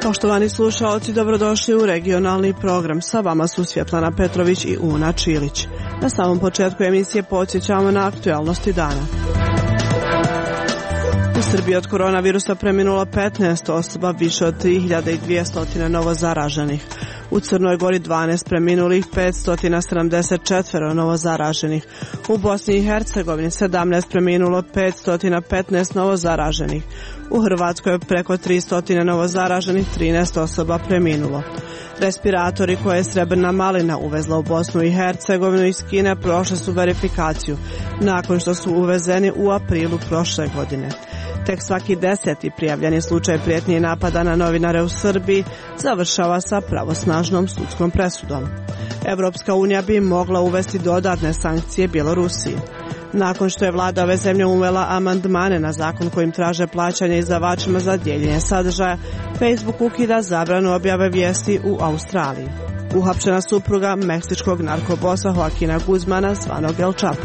Poštovani slušaoci, dobrodošli u regionalni program. Sa vama su Svjetlana Petrović i Una Čilić. Na samom početku emisije podsjećamo na aktualnosti dana. U Srbiji od koronavirusa preminulo 15 osoba, više od 3200 novo zaraženih. U Crnoj Gori 12 preminulih, 574 novo zaraženih. U Bosni i Hercegovini 17 preminulo, 515 novo zaraženih. U Hrvatskoj preko 300 novo zaraženih, 13 osoba preminulo. Respiratori koje je Srebrna malina uvezla u Bosnu i Hercegovinu iz Kine prošli su verifikaciju, nakon što su uvezeni u aprilu prošle godine. Tek svaki 10. prijavljeni slučaj prijetnje i napada na novinare u Srbiji završava sa pravosnažnom sudskom presudom. Evropska unija bi mogla uvesti dodatne sankcije Bjelorusiji. Nakon što je vlada ove zemlje uvela amandmane na zakon kojim traže plaćanje izdavačima za dijeljenje sadržaja, Facebook ukida zabranu objave vijesti u Australiji. Uhapšena supruga meksičkog narkobosa Joaquina Guzmana zvanog El Chapo.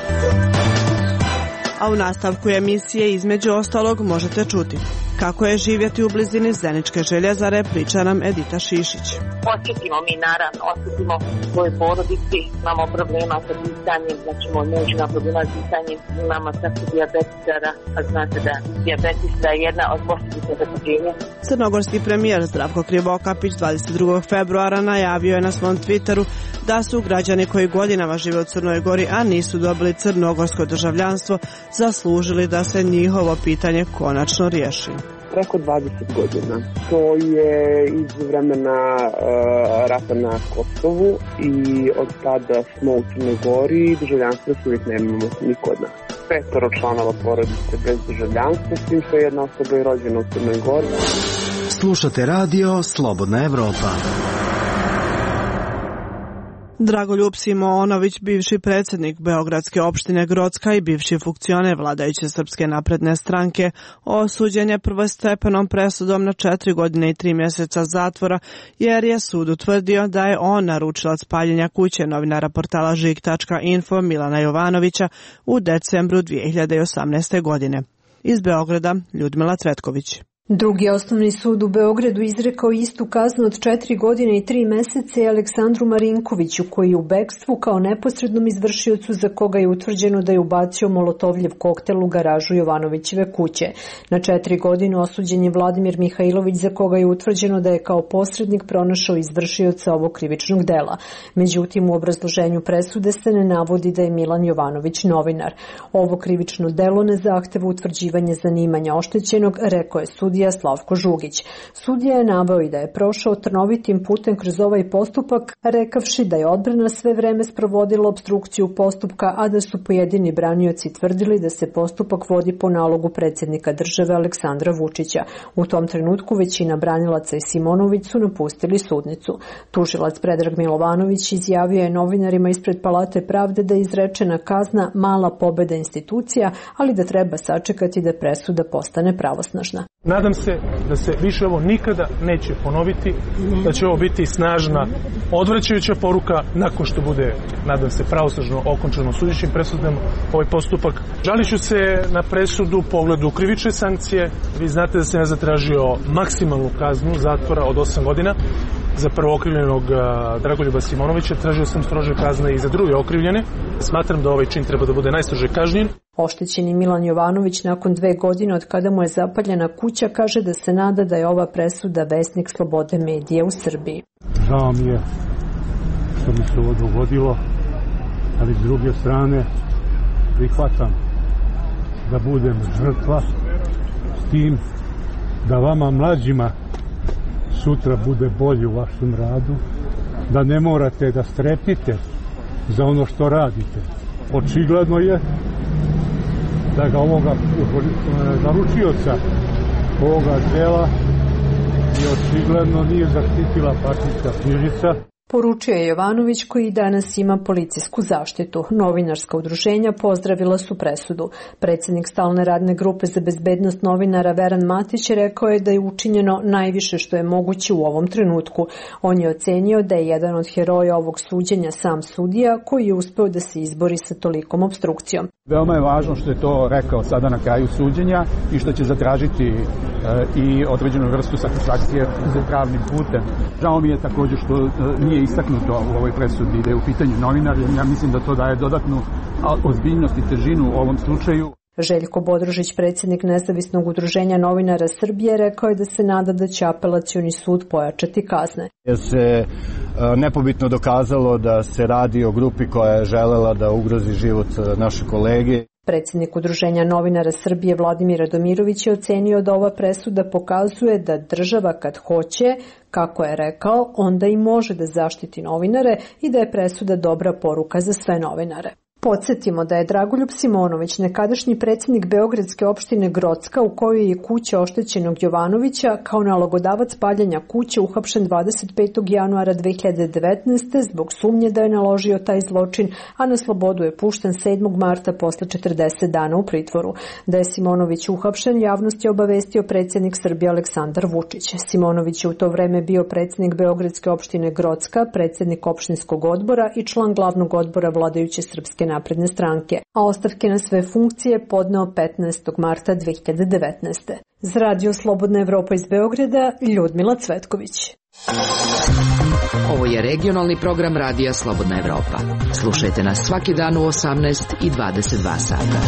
A u nastavku emisije između ostalog možete čuti kako je živjeti u blizini Zeničke željezare, priča nam Edita Šišić. Osjetimo mi naravno, osjetimo svoje porodici, imamo problema sa disanjem, znači moj muž ima problema s disanjem, imamo srcu dijabetisara, a znate da dijabetis je jedna od posljedica zakaženja. Crnogorski premijer Zdravko Krivokapić 22. februara najavio je na svom Twitteru da su građani koji godinama žive u Crnoj Gori, a nisu dobili crnogorsko državljanstvo, zaslužili da se njihovo pitanje konačno riješi. Preko 20 godina. To je iz vremena rata na Kosovu i od tada smo u Crnoj Gori, državljanstvo još uvijek nemamo niko od nas. 5 članova porodice bez državljanstva, s tim što je jedna osoba je rođena u Crnoj Gori. Slušate radio Slobodna Evropa. Dragoljub Simonović, bivši predsjednik Beogradske opštine Grocka i bivši funkcioner vladajuće Srpske napredne stranke, osuđen je prvostepenom presudom na 4 godine i 3 mjeseca zatvora, jer je sud utvrdio da je on naručilac paljenja kuće novinara portala Žig.info Milana Jovanovića u decembru 2018. godine. Iz Beograda, Ljudmila Cvetković. Drugi osnovni sud u Beogradu izrekao istu kaznu od 4 godine i 3 mjeseca Aleksandru Marinkoviću, koji je u bekstvu kao neposrednom izvršiocu za koga je utvrđeno da je ubacio molotovljev koktel u garažu Jovanovićeve kuće. Na 4 godine osuđen je Vladimir Mihajlović, za koga je utvrđeno da je kao posrednik pronašao izvršioca ovog krivičnog dela. Međutim, u obrazloženju presude se ne navodi da je Milan Jovanović novinar. Ovo krivično delo ne zahteva utvrđivanje zanimanja oštećenog, rekao je sudija Slavko Žugić. Sudija je naveo i da je prošao trnovitim putem kroz ovaj postupak, rekavši da je odbrana sve vreme sprovodila opstrukciju postupka, a da su pojedini branioci tvrdili da se postupak vodi po nalogu predsjednika države Aleksandra Vučića. U tom trenutku većina branilaca i Simonović su napustili sudnicu. Tužilac Predrag Milovanović izjavio je novinarima ispred Palate pravde da je izrečena kazna mala pobjeda institucija, ali da treba sačekati da presuda postane pravosnažna. Nadam se da se više ovo nikada neće ponoviti, da će ovo biti snažna odvraćajuća poruka nakon što bude, nadam se, pravosnažno okončano sudećim presudom ovaj postupak. Žaliću se na presudu u pogledu krivične sankcije. Vi znate da sam ja zatražio maksimalnu kaznu zatvora od 8 godina za prvookrivljenog Dragoljuba Simonovića. Tražio sam strože kazne i za druge okrivljene. Smatram da ovaj čin treba da bude najstrože kažnjen. Oštećeni Milan Jovanović nakon 2 godine od kada mu je zapaljena kuća kaže da se nada da je ova presuda vesnik slobode medija u Srbiji. Žao mi je što mi se ovo dogodilo, ali s druge strane prihvatam da budem žrtva, s tim da vama mlađima sutra bude bolje u vašem radu, da ne morate da strepite za ono što radite. Očigledno je da ga ovoga naručioca ovoga dela i očigledno nije zaštitila partijska knjižica. Poručio je Jovanović, koji danas ima policijsku zaštitu. Novinarska udruženja pozdravila su presudu. Predsjednik stalne radne grupe za bezbednost novinara Veran Matić rekao je da je učinjeno najviše što je moguće u ovom trenutku. On je ocenio da je jedan od heroja ovog suđenja sam sudija, koji je uspeo da se izbori sa tolikom opstrukcijom. Veoma je važno što je to rekao sada na kraju suđenja i što će zatražiti i određenu vrstu satisfakcije za pravnim putem. Žao mi je također što nije istaknuto u ovoj presudi da je u pitanju novinar, jer ja mislim da to daje dodatnu ozbiljnost i težinu u ovom slučaju. Željko Bodrožić, predsjednik Nezavisnog udruženja novinara Srbije, rekao je da se nada da će apelacioni sud pojačati kazne. Jer se nepobitno dokazalo da se radi o grupi koja je želela da ugrozi život naše kolege. Predsjednik Udruženja novinara Srbije Vladimir Radomirović je ocenio da ova presuda pokazuje da država kad hoće, kako je rekao, onda i može da zaštiti novinare i da je presuda dobra poruka za sve novinare. Podsjetimo da je Dragoljub Simonović, nekadašnji predsjednik Beogradske opštine Grocka, u kojoj je kuća oštećenog Jovanovića, kao nalogodavac paljenja kuće uhapšen 25. januara 2019. zbog sumnje da je naložio taj zločin, a na slobodu je pušten 7. marta posle 40 dana u pritvoru. Da je Simonović uhapšen, javnost je obavestio predsjednik Srbije Aleksandar Vučić. Simonović je u to vreme bio predsjednik Beogradske opštine Grocka, predsjednik opštinskog odbora i član glavnog odbora vladajuće Srpske napredne stranke, a ostavke na sve funkcije podneo 15. marta 2019. Za Radio Slobodna Evropa iz Beograda, Ljudmila Cvetković. Ovo je regionalni program Radija Slobodna Evropa. Slušajte nas svaki dan u 18 i 22 sata.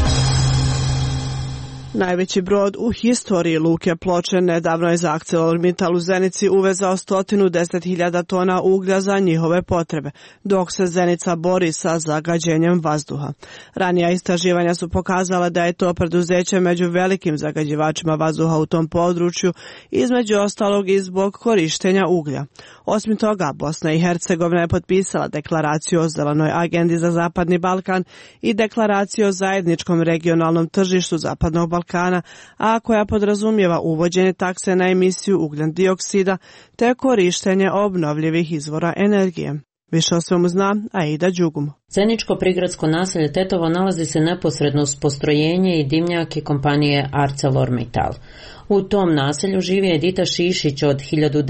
Najveći brod u historiji luke Ploče nedavno je za ArcelorMittal u Zenici uvezao 110.000 tona uglja za njihove potrebe, dok se Zenica bori sa zagađenjem vazduha. Ranija istraživanja su pokazala da je to preduzeće među velikim zagađivačima vazduha u tom području, između ostalog i zbog korištenja uglja. Osim toga, Bosna i Hercegovina je potpisala deklaraciju o zelenoj agendi za Zapadni Balkan i deklaraciju o zajedničkom regionalnom tržištu Zapadnog Balkana, a koja podrazumijeva uvođenje takse na emisiju ugljen dioksida te korištenje obnovljivih izvora energije. Više o svemu zna Aida Đugum. Zeničko prigradsko naselje Tetovo nalazi se neposredno uz postrojenje i dimnjake kompanije ArcelorMittal. U tom naselju živi Edita Šišić od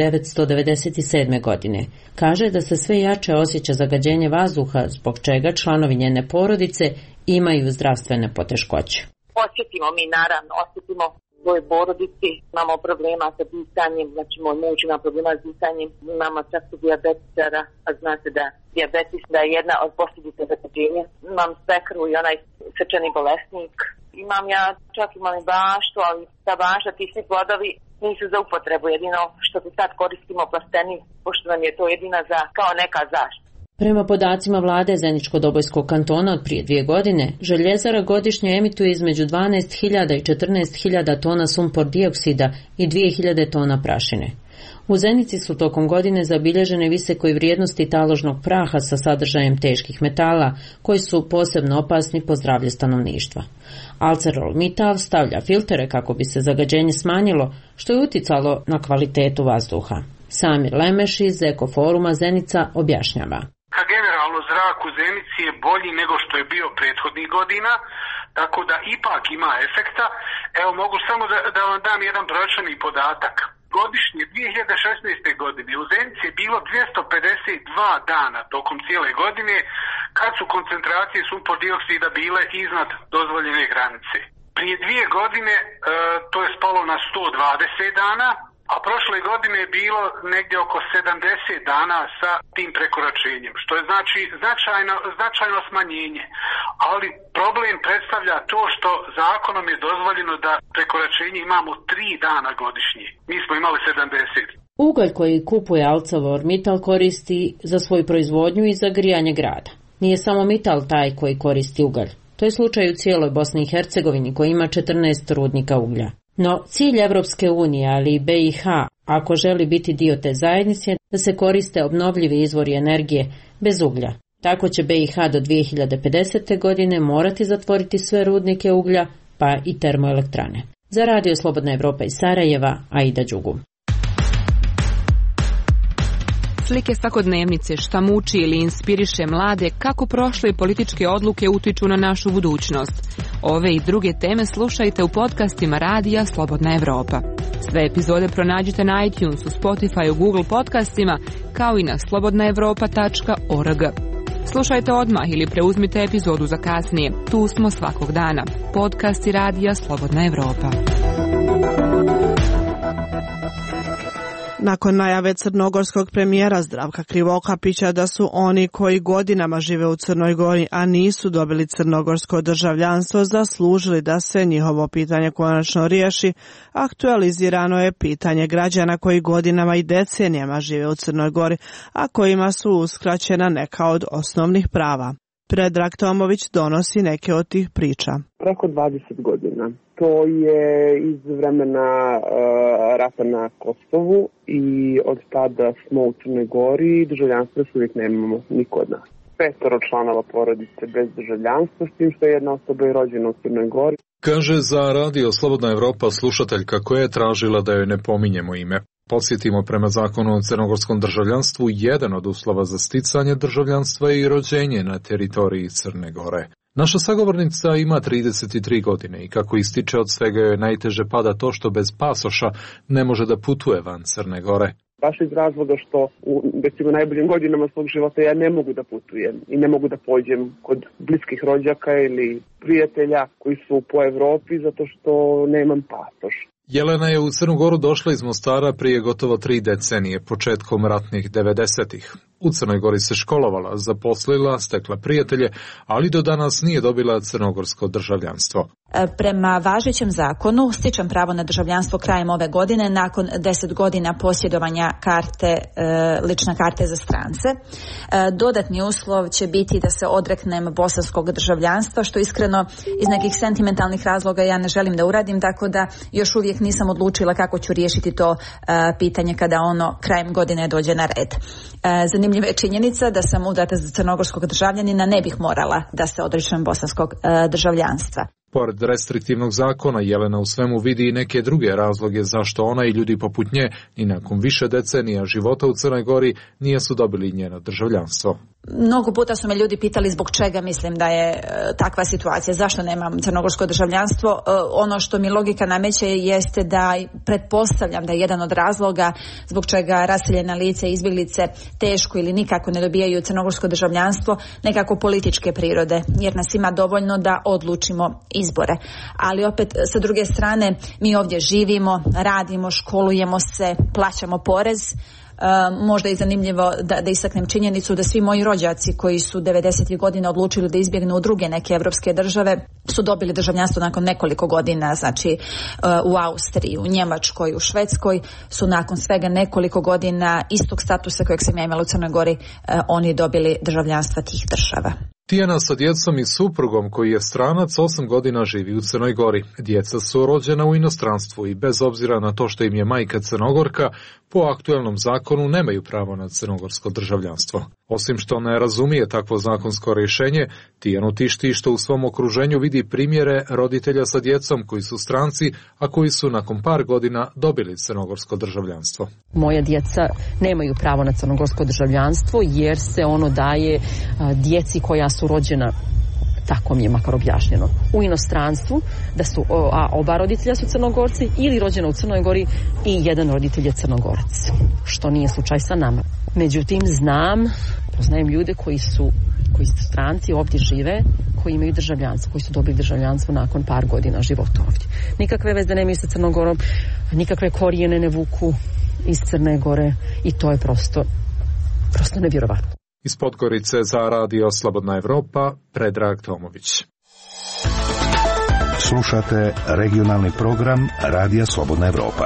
1997. godine. Kaže da se sve jače osjeća zagađenje vazduha, zbog čega članovi njene porodice imaju zdravstvene poteškoće. Osjetimo mi, naravno, osjetimo svoje porodici, imamo problema sa disanjem, znači moj muž ima problema s disanjem, imamo čak su dijabetičara, a znate da dijabetis da je jedna od posljedica zagađenja. Imam svekru i onaj srčani bolesnik. Imam ja, čak imam i baštu, ali ta bašta, ti svi plodovi nisu za upotrebu, jedino što se sad koristimo plasteni, pošto nam je to jedina za, kao neka zaštita. Prema podacima vlade Zeničko-Dobojskog kantona od prije 2 godine, željezara godišnje emituje između 12.000 i 14.000 tona sumpor dioksida i 2.000 tona prašine. U Zenici su tokom godine zabilježene visoke vrijednosti taložnog praha sa sadržajem teških metala, koji su posebno opasni po zdravlje stanovništva. ArcelorMittal stavlja filtere kako bi se zagađenje smanjilo, što je uticalo na kvalitetu vazduha. Samir Lemeš iz Ekoforuma Zenica objašnjava. Generalno zrak u Zenici je bolji nego što je bio prethodnih godina, tako da ipak ima efekta. Evo mogu samo da vam dam jedan brojčani podatak. Godišnje 2016. godine u Zenici je bilo 252 dana tokom cijele godine kad su koncentracije sumpor dioksida bile iznad dozvoljene granice. Prije 2 godine to je spalo na 120 dana, a prošle godine je bilo negdje oko 70 dana sa tim prekoračenjem, što je znači značajno smanjenje. Ali problem predstavlja to što zakonom je dozvoljeno da prekoračenje imamo 3 dana godišnje. Mi smo imali 70. Ugalj koji kupuje ArcelorMittal koristi za svoju proizvodnju i za grijanje grada. Nije samo Mittal taj koji koristi ugalj. To je slučaj u cijeloj Bosni i Hercegovini koji ima 14 rudnika uglja. No, cilj Evropske unije, ali i BiH, ako želi biti dio te zajednice, da se koriste obnovljivi izvori energije bez uglja. Tako će BiH do 2050. godine morati zatvoriti sve rudnike uglja, pa i termoelektrane. Za Radio Slobodna Evropa iz Sarajeva, Aida Đugum. Slike svakodnevnice, šta muči ili inspiriše mlade, kako prošle političke odluke utiču na našu budućnost. Ove i druge teme slušajte u podcastima Radija Slobodna Evropa. Sve epizode pronađite na iTunesu, Spotifyu, Google podcastima, kao i na slobodnaevropa.org. Slušajte odmah ili preuzmite epizodu za kasnije. Tu smo svakog dana. Podcasti Radija Slobodna Evropa. Nakon najave crnogorskog premijera Zdravka Krivokapića da su oni koji godinama žive u Crnoj Gori, a nisu dobili crnogorsko državljanstvo, zaslužili da se njihovo pitanje konačno riješi, aktualizirano je pitanje građana koji godinama i decenijama žive u Crnoj Gori, a kojima su uskraćena neka od osnovnih prava. Predrag Tomović donosi neke od tih priča. Preko 20 godina. To je iz vremena rata na Kosovu i od tada smo u Crnoj Gori, državljanstva još uvijek nemamo niko od nas. 5 članova porodice bez državljanstva, s tim što je jedna osoba je rođena u Crnoj Gori. Kaže za Radio Slobodna Evropa slušateljka koja je tražila da joj ne pominjemo ime. Podsjetimo, prema zakonu o crnogorskom državljanstvu, jedan od uslova za sticanje državljanstva je i rođenje na teritoriji Crne Gore. Naša sagovornica ima 33 godine i kako ističe, od svega joj najteže pada to što bez pasoša ne može da putuje van Crne Gore. Baš iz razloga što u recimo najboljim godinama svog života ja ne mogu da putujem i ne mogu da pođem kod bliskih rođaka ili prijatelja koji su po Evropi zato što nemam pasoš. Jelena je u Crnu Goru došla iz Mostara prije gotovo 3 decenije, početkom ratnih 90-ih. U Crnoj Gori se školovala, zaposlila, stekla prijatelje, ali do danas nije dobila crnogorsko državljanstvo. Prema važećem zakonu stičem pravo na državljanstvo krajem ove godine nakon 10 godina posjedovanja lične karte za strance. Dodatni uslov će biti da se odreknem bosanskog državljanstva, što iskreno iz nekih sentimentalnih razloga ja ne želim da uradim, tako da još uvijek nisam odlučila kako ću riješiti to pitanje kada ono krajem godine dođe na red. Zanimljiva je činjenica da sam udata za crnogorskog državljanina, ne bih morala da se odričem bosanskog državljanstva. Pored restriktivnog zakona, Jelena u svemu vidi i neke druge razloge zašto ona i ljudi poput nje i nakon više decenija života u Crnoj Gori nisu dobili njeno državljanstvo. Mnogo puta su me ljudi pitali zbog čega mislim da je takva situacija, zašto nemam crnogorsko državljanstvo. Ono što mi logika nameće jeste da pretpostavljam da je jedan od razloga zbog čega raseljena lice i izbjeglice teško ili nikako ne dobijaju crnogorsko državljanstvo nekako političke prirode, jer nas ima dovoljno da odlučimo izbore. Ali opet, sa druge strane, mi ovdje živimo, radimo, školujemo se, plaćamo porez. Možda je zanimljivo da istaknem činjenicu da svi moji rođaci koji su 90. godina odlučili da izbjegnu u druge neke evropske države su dobili državljanstvo nakon nekoliko godina, znači u Austriji, u Njemačkoj, u Švedskoj su nakon svega nekoliko godina istog statusa kojeg sam ja imala u Crnoj Gori, oni dobili državljanstva tih država. Tijana sa djecom i suprugom koji je stranac 8 godina živi u Crnoj Gori. Djeca su rođena u inostranstvu i bez obzira na to što im je majka Crnogorka, po aktuelnom zakonu nemaju pravo na crnogorsko državljanstvo. Osim što ne razumije takvo zakonsko rješenje, Tijanu tišti što u svom okruženju vidi primjere roditelja sa djecom koji su stranci, a koji su nakon par godina dobili crnogorsko državljanstvo. Moja djeca nemaju pravo na crnogorsko državljanstvo jer se ono daje djeci koja su rođena, tako mi je makar objašnjeno, u inostranstvu, da su oba roditelja su Crnogorci ili rođena u Crnoj Gori i jedan roditelj je Crnogorac, što nije slučaj sa nama. Međutim, poznajem ljude koji su stranci, ovdje žive, koji imaju državljanstvo, koji su dobili državljanstvo nakon par godina života ovdje. Nikakve veze nemaju sa Crnogorom, nikakve korijene ne vuku iz Crne Gore i to je prosto nevjerovatno. Iz Podgorice za Radio Slobodna Evropa, Predrag Tomović. Slušate regionalni program Radija Slobodna Evropa.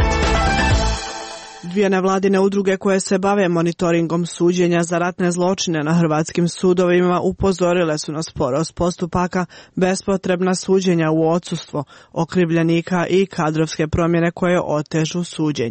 Dvije nevladine udruge koje se bave monitoringom suđenja za ratne zločine na hrvatskim sudovima upozorile su na sporost postupaka, bespotrebna suđenja u odsustvo okrivljenika i kadrovske promjene koje otežu suđenja.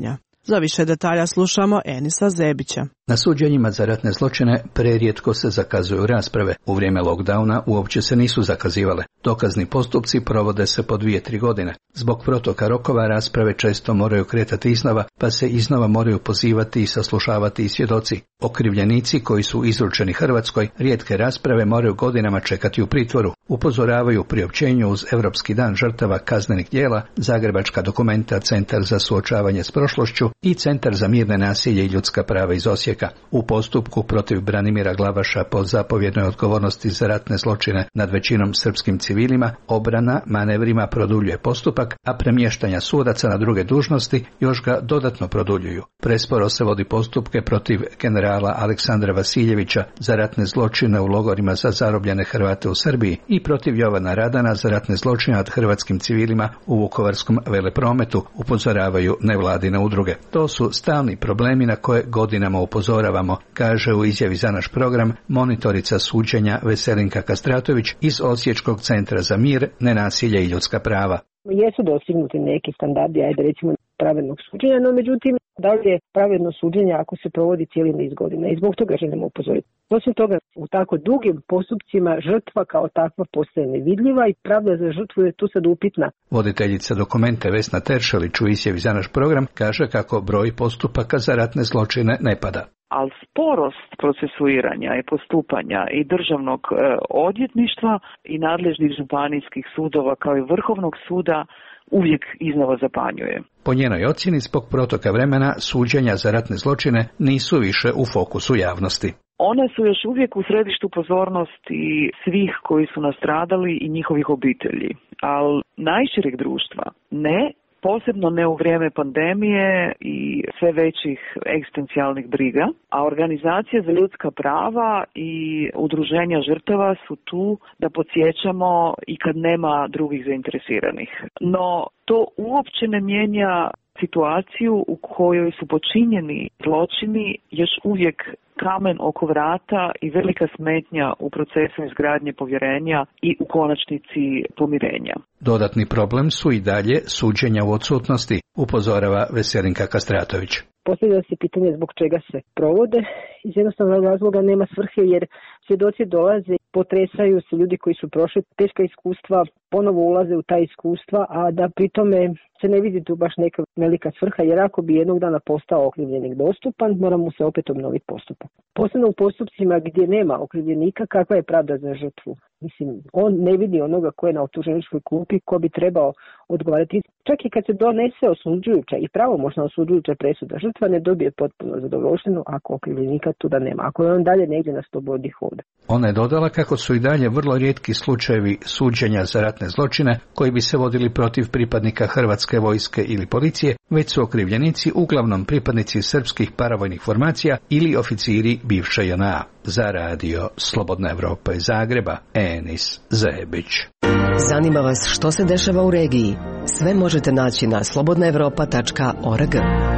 Za više detalja slušamo Enisa Zebića. Na suđenjima za ratne zločine prerijetko se zakazuju rasprave. U vrijeme lockdowna uopće se nisu zakazivale. Dokazni postupci provode se po 2-3 godine. Zbog protoka rokova rasprave često moraju kretati iznova, pa se iznova moraju pozivati i saslušavati i svjedoci. Okrivljenici koji su izručeni Hrvatskoj rijetke rasprave moraju godinama čekati u pritvoru. Upozoravaju u priopćenju uz Europski dan žrtava kaznenih djela, Zagrebačka Dokumenta, Centar za suočavanje s prošlošću i Centar za mirne nasilje i ljudska prava iz Osijeka. U postupku protiv Branimira Glavaša po zapovjednoj odgovornosti za ratne zločine nad većinom srpskim civilima, obrana manevrima produljuje postupak, a premještanja sudaca na druge dužnosti još ga dodatno produljuju. Presporo se vodi postupke protiv generala Aleksandra Vasiljevića za ratne zločine u logorima za zarobljene Hrvate u Srbiji i protiv Jovana Radana za ratne zločine nad hrvatskim civilima u Vukovarskom veleprometu, upozoravaju nevladine udruge. To su stalni problemi na koje godinama upozoravamo, kaže u izjavi za naš program monitorica suđenja Veselinka Kastratović iz Osječkog centra za mir, nenasilje i ljudska prava. Jesu dostignuti neki standardi, ajde recimo pravednog suđenja, no međutim, da li je pravedno suđenje ako se provodi cijeli niz godina i zbog toga želimo upozoriti. Osim toga, u tako dugim postupcima žrtva kao takva postaje nevidljiva i pravda za žrtvu je tu sad upitna. Voditeljica Dokumente Vesna Teršelić u izjavi za naš program kaže kako broj postupaka za ratne zločine ne pada. Ali sporost procesuiranja i postupanja i državnog odvjetništva i nadležnih županijskih sudova kao i Vrhovnog suda uvijek iznova zapanjuje. Po njenoj ocjeni, zbog protoka vremena, suđenja za ratne zločine nisu više u fokusu javnosti. One su još uvijek u središtu pozornosti svih koji su nastradali i njihovih obitelji, ali najšireg društva ne. Posebno ne u vrijeme pandemije i sve većih egzistencijalnih briga, a organizacije za ljudska prava i udruženja žrtava su tu da podsjećamo i kad nema drugih zainteresiranih. No to uopće ne mijenja situaciju u kojoj su počinjeni zločini još uvijek kamen oko vrata i velika smetnja u procesu izgradnje povjerenja i u konačnici pomirenja. Dodatni problem su i dalje suđenja u odsutnosti, upozorava Veselinka Kastratović. Postavlja se pitanje zbog čega se provode. Iz jednostavnog razloga nema svrhe jer svjedoci dolaze, potresaju se ljudi koji su prošli teška iskustva, ponovo ulaze u ta iskustva, a da pritome se ne vidi tu baš neka velika svrha, jer ako bi jednog dana postao okrivljenik dostupan, mora mu se opet obnoviti postupak. Posebno u postupcima gdje nema okrivljenika, kakva je pravda za žrtvu? Mislim, on ne vidi onoga ko je na optuženičkoj klupi, ko bi trebao odgovarati. Čak i kad se donese osuđujuća i pravomoćna osuđujuća presuda, žrtva ne dobije potpuno zadovoljštinu ako okrivljenika tu da nema, ako je on dalje negdje na slobodi hoda. Ona je dodala kako su i dalje vrlo rijetki slučajevi suđenja za ratne zločine koji bi se vodili protiv pripadnika Hrvatske vojske ili policije, već su okrivljenici uglavnom pripadnici srpskih paravojnih formacija ili oficiri bivše JNA. Za radio Slobodna Evropa iz Zagreba, Enis Zebić. Zanima vas što se dešava u regiji? Sve možete naći na slobodnaevropa.org.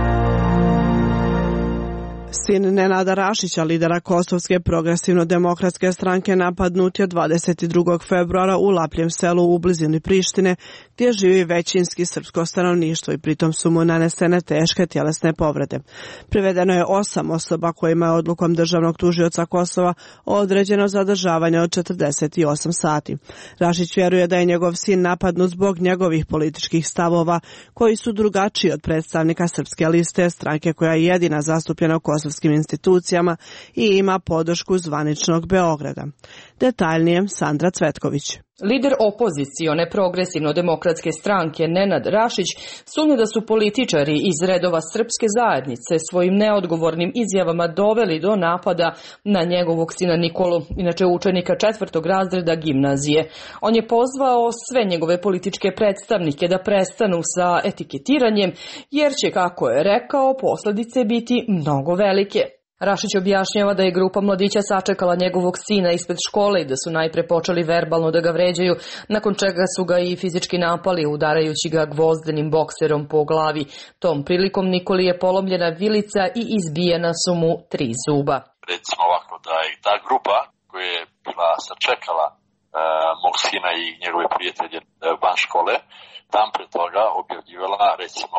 Sin Nenada Rašića, lidera Kosovske progresivno-demokratske stranke, napadnut je 22. februara u Lapljem selu u blizini Prištine, gdje živi većinski srpsko stanovništvo i pritom su mu nanesene teške tjelesne povrede. Privedeno je 8 osoba kojima je odlukom državnog tužioca Kosova određeno zadržavanje od 48 sati. Rašić vjeruje da je njegov sin napadnut zbog njegovih političkih stavova koji su drugačiji od predstavnika Srpske liste, stranke koja je jedina zastupljena u kosovskim institucijama i ima podršku zvaničnog Beograda. Detaljnije Sandra Cvetković. Lider opozicione progresivno-demokratske stranke Nenad Rašić sumnja da su političari iz redova srpske zajednice svojim neodgovornim izjavama doveli do napada na njegovog sina Nikolu, inače učenika 4. razreda gimnazije. On je pozvao sve njegove političke predstavnike da prestanu sa etiketiranjem, jer će, kako je rekao, posljedice biti mnogo velike. Rašić objašnjava da je grupa mladića sačekala njegovog sina ispred škole i da su najpre počeli verbalno da ga vređaju, nakon čega su ga i fizički napali, udarajući ga gvozdenim bokserom po glavi. Tom prilikom Nikoli je polomljena vilica i izbijena su mu 3 zuba. Recimo ovako, da je ta grupa koja je bila sačekala mog sina i njegove prijatelje van škole, tam pre toga objavljivala recimo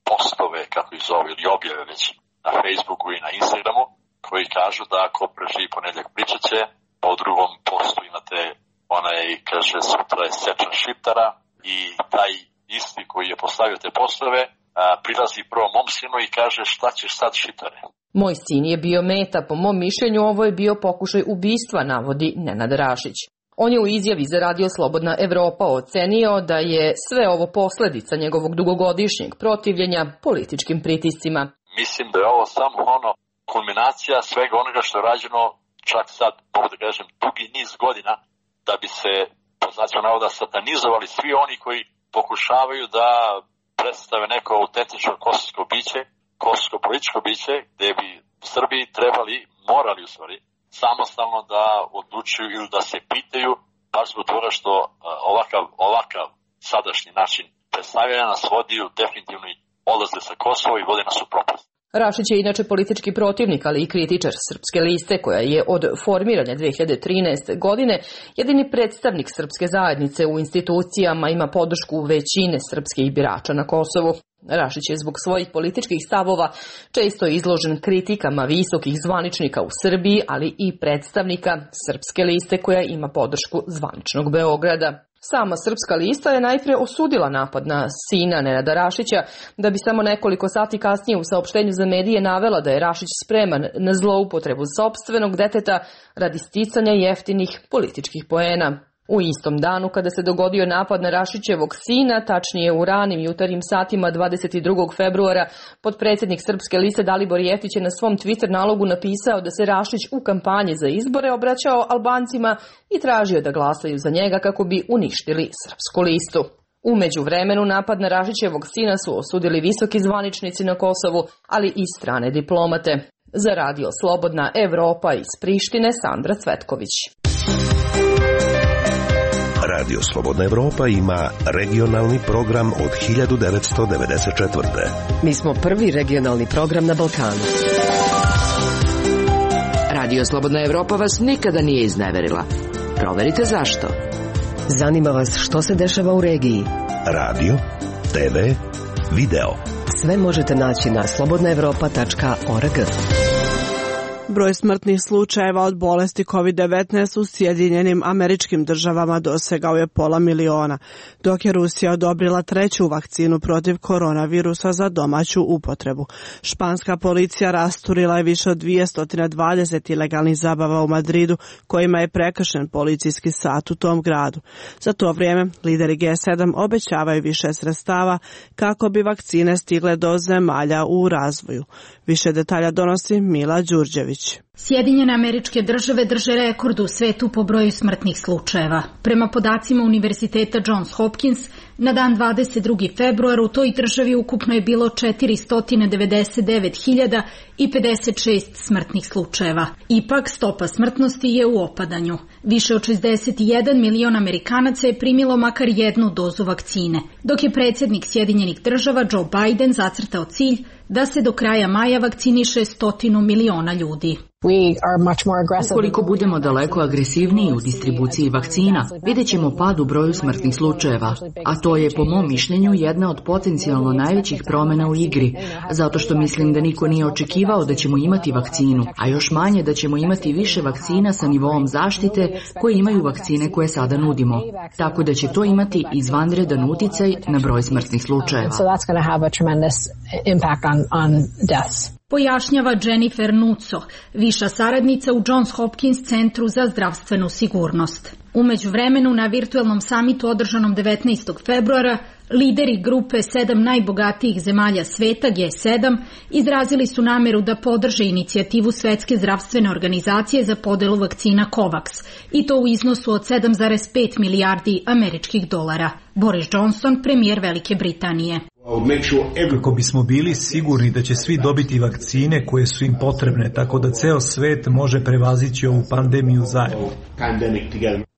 postove, kako ih zove, ili objave već na Facebooku i na Instagramu, koji kažu da ako preživi ponedjeljak pričat će, pa u drugom postu imate onaj, kaže, sutra je seča Šiptara i taj isti koji je postavio te postove prilazi prvo mom sinu i kaže šta ćeš sad Šiptare. Moj sin je bio meta, po mom mišljenju ovo je bio pokušaj ubistva, navodi Nenad Rašić. On je u izjavi za Radio Slobodna Evropa ocenio da je sve ovo posledica njegovog dugogodišnjeg protivljenja političkim pritiscima. Mislim da je ovo samo kulminacija svega onoga što je rađeno čak sad, mogu da kažem, dugi niz godina da bi se, po znacima navoda, satanizovali svi oni koji pokušavaju da predstave neko autentično kosovsko biće, kosovsko političko biće, gde bi Srbiji morali u stvari, samostalno da odlučuju ili da se pitaju, baš zbog toga što ovakav sadašnji način predstavljanja nas vodi u definitivni odlaze sa Kosova i vodi nas u propast. Rašić je inače politički protivnik, ali i kritičar Srpske liste, koja je od formiranja 2013. godine jedini predstavnik Srpske zajednice u institucijama, ima podršku većine srpskih birača na Kosovu. Rašić je zbog svojih političkih stavova često izložen kritikama visokih zvaničnika u Srbiji, ali i predstavnika Srpske liste koja ima podršku zvaničnog Beograda. Sama Srpska lista je najprije osudila napad na sina Nenada Rašića, da bi samo nekoliko sati kasnije u saopštenju za medije navela da je Rašić spreman na zloupotrebu sopstvenog deteta radi sticanja jeftinih političkih poena. U istom danu kada se dogodio napad na Rašićevog sina, tačnije u ranim jutarnjim satima 22. februara, potpredsjednik Srpske liste Dalibor Jeftić je na svom Twitter nalogu napisao da se Rašić u kampanji za izbore obraćao Albancima i tražio da glasaju za njega kako bi uništili Srpsku listu. U međuvremenu napad na Rašićevog sina su osudili visoki zvaničnici na Kosovu, ali i strane diplomate. Za Radio Slobodna Evropa iz Prištine, Sandra Cvetković. Radio Slobodna Evropa ima regionalni program od 1994. Mi smo prvi regionalni program na Balkanu. Radio Slobodna Evropa vas nikada nije izneverila. Proverite zašto. Zanima vas što se dešava u regiji. Radio, TV, video. Sve možete naći na slobodnaevropa.org. Broj smrtnih slučajeva od bolesti COVID-19 u Sjedinjenim Američkim Državama dosegao je 500.000, dok je Rusija odobrila treću vakcinu protiv koronavirusa za domaću upotrebu. Španska policija rasturila je više od 220 ilegalnih zabava u Madridu, kojima je prekršen policijski sat u tom gradu. Za to vrijeme lideri G7 obećavaju više sredstava kako bi vakcine stigle do zemalja u razvoju. Više detalja donosi Mila Đurđević. Sjedinjene Američke Države drže rekord u svetu po broju smrtnih slučajeva. Prema podacima Univerziteta Johns Hopkins, na dan 22. februara u toj državi ukupno je bilo 499.056 smrtnih slučajeva. Ipak, stopa smrtnosti je u opadanju. Više od 61 milion Amerikanaca je primilo makar jednu dozu vakcine, dok je predsjednik Sjedinjenih Država Joe Biden zacrtao cilj da se do kraja maja vakciniše 100 miliona ljudi. Ukoliko budemo daleko agresivniji u distribuciji vakcina, vidjet ćemo pad u broju smrtnih slučajeva, a to je po mom mišljenju jedna od potencijalno najvećih promjena u igri, zato što mislim da niko nije očekivao da ćemo imati vakcinu, a još manje da ćemo imati više vakcina sa nivoom zaštite koje imaju vakcine koje sada nudimo. Tako da će to imati izvanredan uticaj na broj smrtnih slučajeva. Pojašnjava Jennifer Nuco, viša saradnica u Johns Hopkins Centru za zdravstvenu sigurnost. U međuvremenu na virtualnom samitu održanom 19. februara lideri grupe 7 najbogatijih zemalja sveta G7 izrazili su nameru da podrže inicijativu Svetske zdravstvene organizacije za podelu vakcina COVAX i to u iznosu od 7,5 milijardi američkih dolara. Boris Johnson, premijer Velike Britanije. Kako bismo bili sigurni da će svi dobiti vakcine koje su im potrebne, tako da ceo svet može prevazići ovu pandemiju zajedno.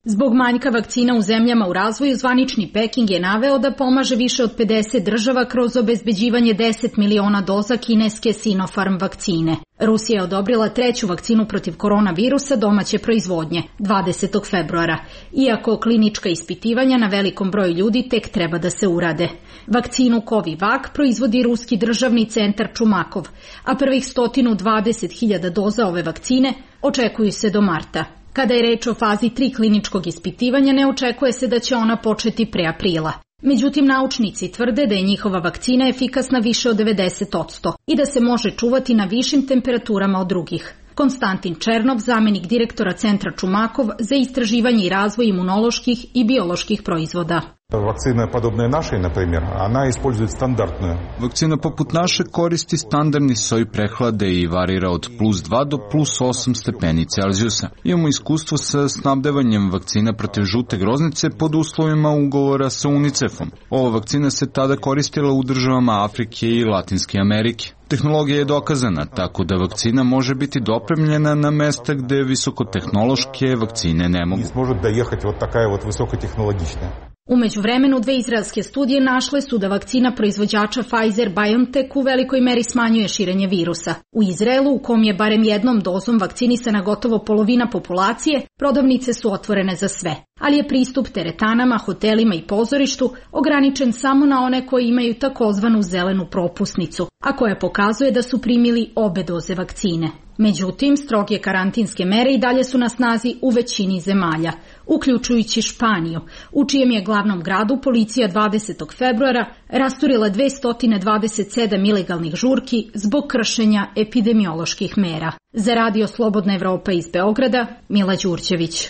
Zbog manjka vakcina u zemljama u razvoju, zvanični Peking je naveo da pomaže više od 50 država kroz obezbeđivanje 10 miliona doza kineske Sinopharm vakcine. Rusija je odobrila treću vakcinu protiv koronavirusa domaće proizvodnje 20. februara, iako klinička ispitivanja na velikom broju ljudi tek treba da se urade. Vakcinu Covivac proizvodi ruski državni centar Čumakov, a prvih 120.000 doza ove vakcine očekuju se do marta. Kada je reč o fazi 3 kliničkog ispitivanja, ne očekuje se da će ona početi pre aprila. Međutim, naučnici tvrde da je njihova vakcina efikasna više od 90% i da se može čuvati na višim temperaturama od drugih. Konstantin Černov, zamenik direktora centra Čumakov za istraživanje i razvoj imunoloških i bioloških proizvoda. Vakcina podobna našoj, na primjer, ona использует стандартную. Vakcina poput naše koristi standardni soj prehlade i varira od +2 do +8 stepeni Celzijusa. Imamo iskustvo sa snabdevanjem vakcina protiv žute groznice pod uslovima ugovora sa UNICEF-om. Ova vakcina se tada koristila u državama Afrike i Latinske Amerike. Tehnologija je dokazana, tako da vakcina može biti dopremljena na mesta gde visokotehnološke vakcine ne mogu. Može dojehati вот такая вот высокотехнологичная. U međuvremenu, 2 izraelske studije našle su da vakcina proizvođača Pfizer-BioNTech u velikoj meri smanjuje širenje virusa. U Izraelu, u kom je barem jednom dozom vakcinisana gotovo polovina populacije, prodavnice su otvorene za sve, ali je pristup teretanama, hotelima i pozorištu ograničen samo na one koji imaju takozvanu zelenu propusnicu, a koja pokazuje da su primili obe doze vakcine. Međutim, stroge karantinske mere i dalje su na snazi u većini zemalja, uključujući Španiju, u čijem je glavnom gradu policija 20. februara rasturila 227 ilegalnih žurki zbog kršenja epidemioloških mera. Za Radio Slobodna Evropa iz Beograda, Mila Đurđević.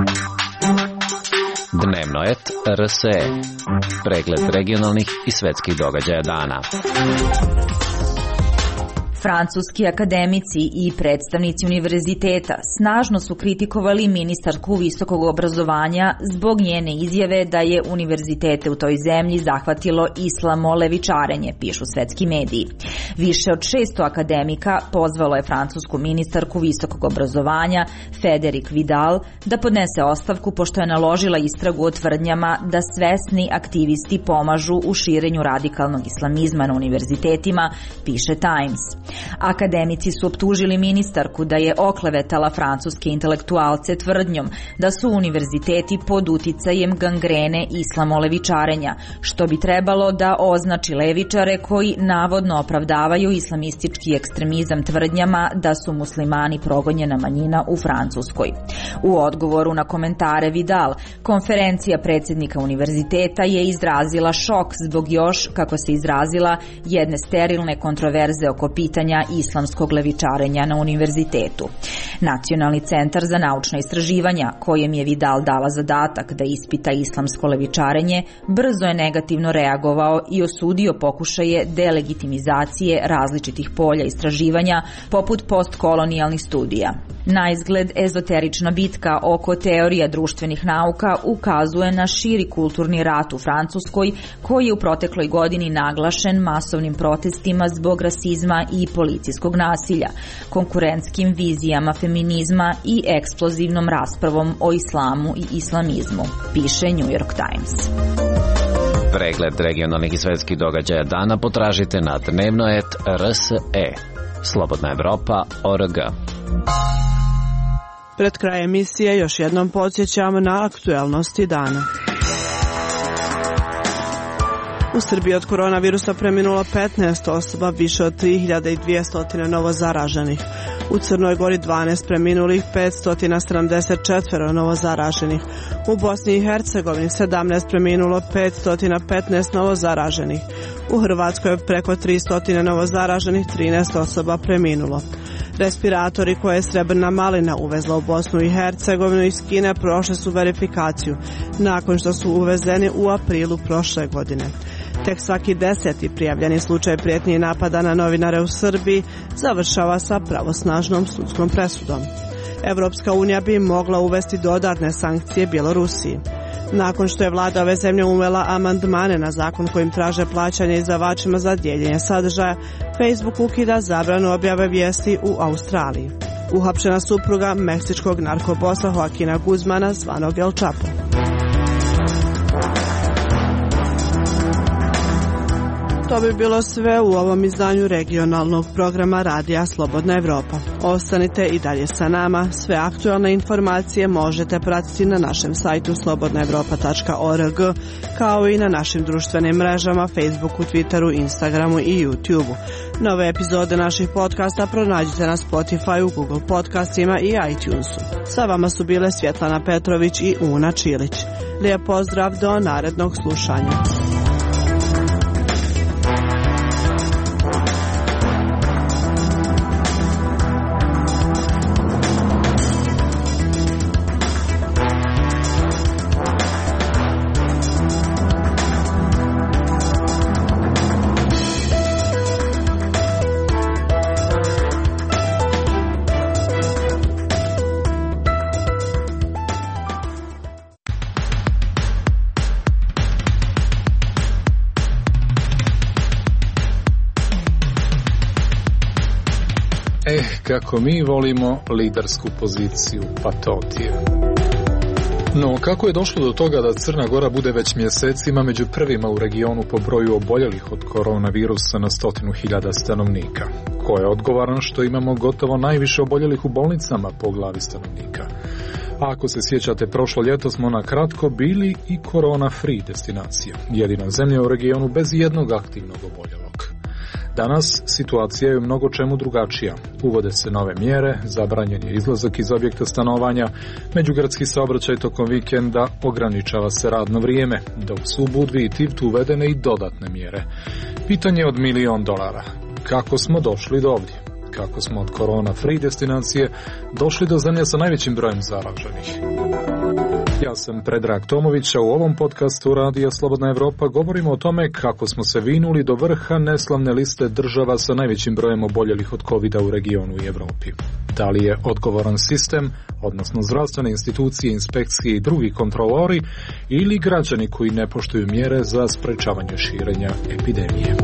Dnevno et RSE. Pregled regionalnih i svetskih događaja dana. Francuski akademici i predstavnici univerziteta snažno su kritikovali ministarku visokog obrazovanja zbog njene izjave da je univerzitete u toj zemlji zahvatilo islamolevičarenje, pišu svetski mediji. Više od 600 akademika pozvalo je francusku ministarku visokog obrazovanja Frédérique Vidal da podnese ostavku pošto je naložila istragu o tvrdnjama da svesni aktivisti pomažu u širenju radikalnog islamizma na univerzitetima, piše Times. Akademici su optužili ministarku da je oklevetala francuske intelektualce tvrdnjom da su univerziteti pod uticajem gangrene islamolevičarenja, što bi trebalo da označi levičare koji navodno opravdavaju islamistički ekstremizam tvrdnjama da su muslimani progonjena manjina u Francuskoj. U odgovoru na komentare Vidal, konferencija predsjednika univerziteta je izrazila šok zbog još, kako se izrazila, jedne sterilne kontroverze oko pitanja islamskog levičarenja na univerzitetu. Nacionalni centar za naučna istraživanja, kojem je Vidal dala zadatak da ispita islamsko levičarenje, brzo je negativno reagovao i osudio pokušaje delegitimizacije različitih polja istraživanja poput postkolonijalnih studija. Na izgled ezoterična bitka oko teorija društvenih nauka ukazuje na širi kulturni rat u Francuskoj, koji je u protekloj godini naglašen masovnim protestima zbog rasizma i policijskog nasilja, konkurentskim vizijama feminizma i eksplozivnom raspravom o islamu i islamizmu, piše New York Times. Pregled regionalnih i svetskih događaja dana potražite na dnevnoet.rse. Slobodna Evropa.org. Pred kraj emisije još jednom podsjećamo na aktuelnosti dana. U Srbiji od koronavirusa preminulo 15 osoba, više od 3200 novo zaraženih. U Crnoj Gori 12 preminulih, 574 novo zaraženih. U Bosni i Hercegovini 17 preminulo, 515 novo zaraženih. U Hrvatskoj preko 300 novo zaraženih, 13 osoba preminulo. Respiratori koje je Srebrna malina uvezla u Bosnu i Hercegovinu iz Kine prošli su verifikaciju, nakon što su uvezeni u aprilu prošle godine. Tek svaki 10. prijavljeni slučaj prijetnji i napada na novinare u Srbiji završava sa pravosnažnom sudskom presudom. Evropska unija bi mogla uvesti dodatne sankcije Bjelorusiji. Nakon što je vlada ove zemlje uvela amandmane na zakon kojim traže plaćanje izdavačima za dijeljenje sadržaja, Facebook ukida zabranu objave vijesti u Australiji. Uhapšena supruga meksičkog narkobosa Joaquina Guzmana zvanog El Chapo. To bi bilo sve u ovom izdanju regionalnog programa Radija Slobodna Evropa. Ostanite i dalje sa nama. Sve aktualne informacije možete pratiti na našem sajtu slobodnaevropa.org, kao i na našim društvenim mrežama Facebooku, Twitteru, Instagramu i YouTubeu. Nove epizode naših podcasta pronađite na Spotifyu, Google podcastima i iTunesu. Sa vama su bile Svjetlana Petrović i Una Čilić. Lijep pozdrav, do narednog slušanja. Kako mi volimo lidersku poziciju, pa to ti je. No, kako je došlo do toga da Crna Gora bude već mjesecima među prvima u regionu po broju oboljelih od koronavirusa na 100.000 stanovnika? Ko je odgovoran što imamo gotovo najviše oboljelih u bolnicama po glavi stanovnika? A ako se sjećate, prošlo ljeto smo na kratko bili i korona-free destinacija, jedina zemlja u regionu bez jednog aktivnog oboljelog. Danas situacija je u mnogo čemu drugačija. Uvode se nove mjere, zabranjen je izlazak iz objekta stanovanja, međugradski saobraćaj tokom vikenda, ograničava se radno vrijeme, dok su u Budvi i Tivtu uvedene i dodatne mjere. Pitanje od $1 milion. Kako smo došli do ovdje? Kako smo od korona-free destinacije došli do zemlje sa najvećim brojem zaraženih? Ja sam Predrag Tomović, a u ovom podcastu Radija Slobodna Evropa govorimo o tome kako smo se vinuli do vrha neslavne liste država sa najvećim brojem oboljelih od covida u regionu i Evropi. Da li je odgovoran sistem, odnosno zdravstvene institucije, inspekcije i drugi kontrolori, ili građani koji ne poštuju mjere za sprečavanje širenja epidemije?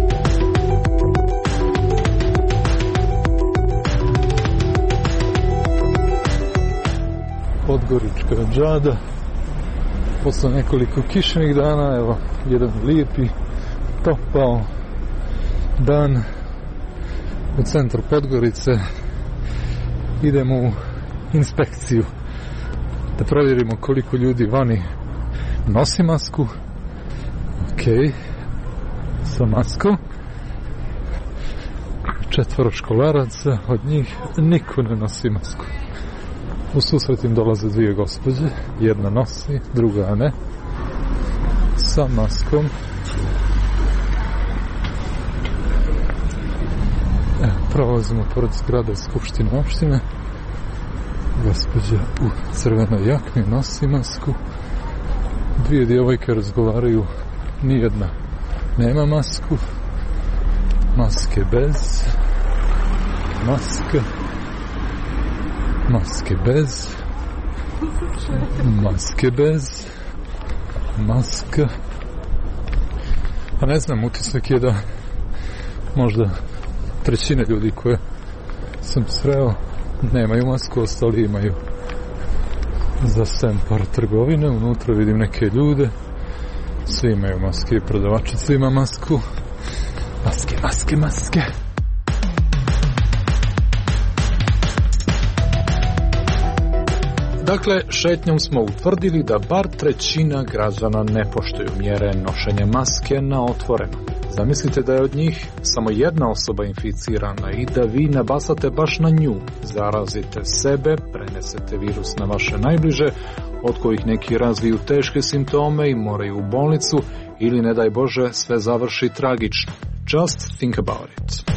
Podgorička džada. Posle nekoliko kišnih dana, evo, jedan lijepi, topao dan u centru Podgorice. Idemo u inspekciju da provjerimo koliko ljudi vani nosi masku. Ok, sa maskom. 4 školaraca, od njih niko ne nosi masku. U susret im dolaze 2 gospođe, jedna nosi, druga ne, sa maskom. Prolazimo pored zgrade Skupštine opštine. Gospođa u crvenoj jakni nosi masku. 2 djevojke razgovaraju, nijedna nema masku. Maske bez, maska. Maske bez, maske bez, maska. A ne znam, utisak je da možda 1/3 ljudi koje sam sreo nemaju masku, ostali imaju. Za par trgovine, unutra vidim neke ljude, svi imaju maske, prodavačica ima masku. Maske, maske, maske. Dakle, šetnjom smo utvrdili da bar 1/3 građana ne poštuju mjere nošenja maske na otvoreno. Zamislite da je od njih samo jedna osoba inficirana i da vi nabasate baš na nju. Zarazite sebe, prenesete virus na vaše najbliže, od kojih neki razviju teške simptome i moraju u bolnicu, ili ne daj Bože sve završi tragično. Just think about it.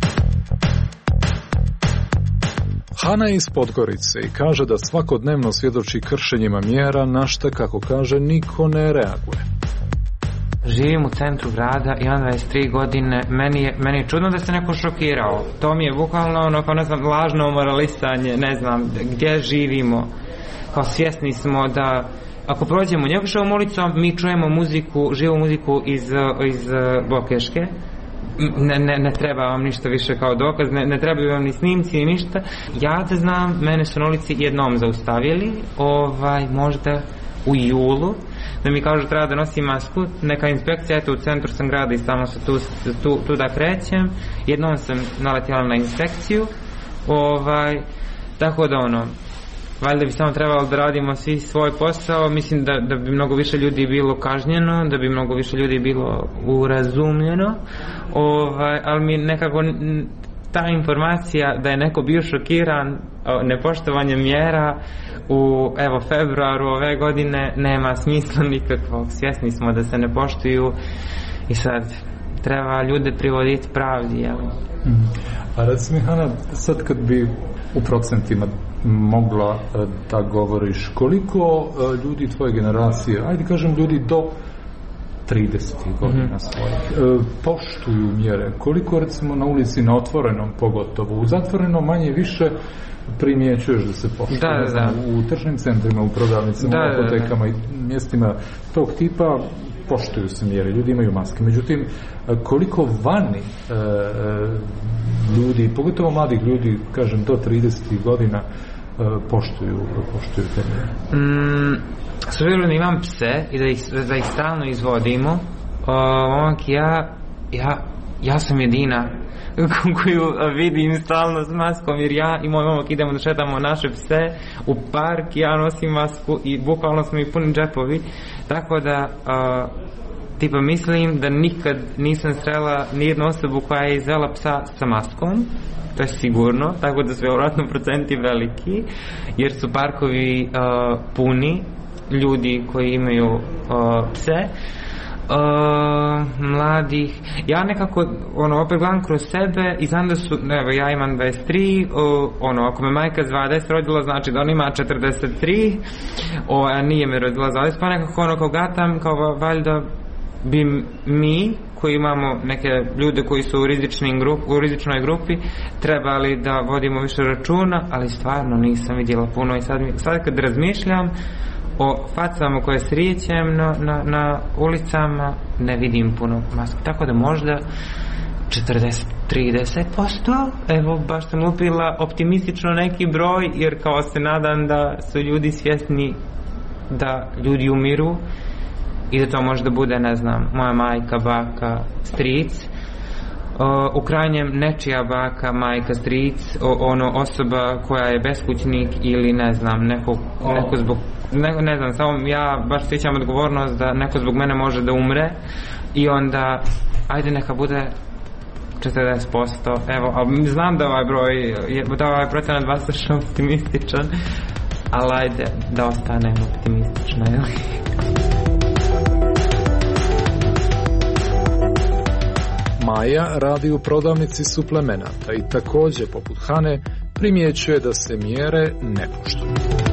Hana je iz Podgorice i kaže da svakodnevno svjedoči kršenjima mjera, na šta, kako kaže, niko ne reaguje. Živim u centru grada, imam 23 godine, meni je čudno da se neko šokirao. To mi je bukvalno kao, ne znam, lažno moralisanje, ne znam, gdje živimo. Kao svjesni smo da ako prođemo Njegoševom ulicom, mi čujemo muziku, živu muziku iz Bokeške. ne treba vam ništa više kao dokaz, ne trebaju vam ni snimci ni ništa. Ja da znam, mene su na ulici jednom zaustavili, možda u julu, da mi kažu treba da nosim masku, neka inspekcija, eto u centru sam grada i samo se tu da krećem. Jednom sam naletjela na inspekciju, tako da valjda bi samo trebalo da radimo svi svoj posao. Mislim da bi mnogo više ljudi bilo kažnjeno, da bi mnogo više ljudi bilo urazumljeno, ali mi nekako ta informacija da je neko bio šokiran nepoštovanjem mjera u februaru ove godine nema smisla nikakvog. Svjesni smo da se ne poštuju i sad treba ljude privoditi pravdi. A reci mi, Hana, sad kad bi u procentima mogla da govoriš, koliko ljudi tvoje generacije, ajde kažem ljudi do 30 godina svojih, poštuju mjere? Koliko recimo na ulici, na otvorenom pogotovo, u zatvorenom manje više primjećuješ da se poštuje? Da. U tržnim centrima, u prodavnicama, u apotekama i mjestima tog tipa poštuju se mjere, ljudi imaju maske. Međutim, koliko vani ljudi, pogotovo mladih ljudi, kažem do 30 godina, poštuju te mjere? S obzirom da imam pse i da ih stalno izvodimo, ja sam jedina koju vidim stalno s maskom, jer ja i moj momak idemo da šetamo naše pse u park, ja nosim masku i bukvalno smo i puni džepovi, tako da tipa mislim da nikad nisam srela nijednu osobu koja je izvela psa sa maskom, to je sigurno, tako da su vjerojatno procenti veliki, jer su parkovi puni ljudi koji imaju pse, mladih. Ja nekako opet gledam kroz sebe i znam da su, evo ja imam 23, ako me majka s 20 rodila, znači da on ima 43, a nije me rodila za 20, pa nekako kao gatam, kao valjda bi mi koji imamo neke ljude koji su u rizičnoj grupi trebali da vodimo više računa, ali stvarno nisam vidjela puno i sad kad razmišljam o facama koje srijećem na ulicama, ne vidim puno maske, tako da možda 40-30%, evo baš sam upila optimistično neki broj, jer kao se nadam da su ljudi svjesni da ljudi umiru i da to možda bude, ne znam, moja majka, baka, stric, u krajnjem nečija baka, majka, stric, osoba koja je beskućnik ili ne znam, neko zbog, ne znam, samo ja baš sjećam odgovornost da neko zbog mene može da umre i onda ajde neka bude 40%, evo, znam da ovaj broj, da ovaj procenat baš optimističan, ali ajde da ostanem optimistična, jel? Maja radi u prodavnici suplemenata i također, poput Hane, primjećuje da se mjere ne poštuju.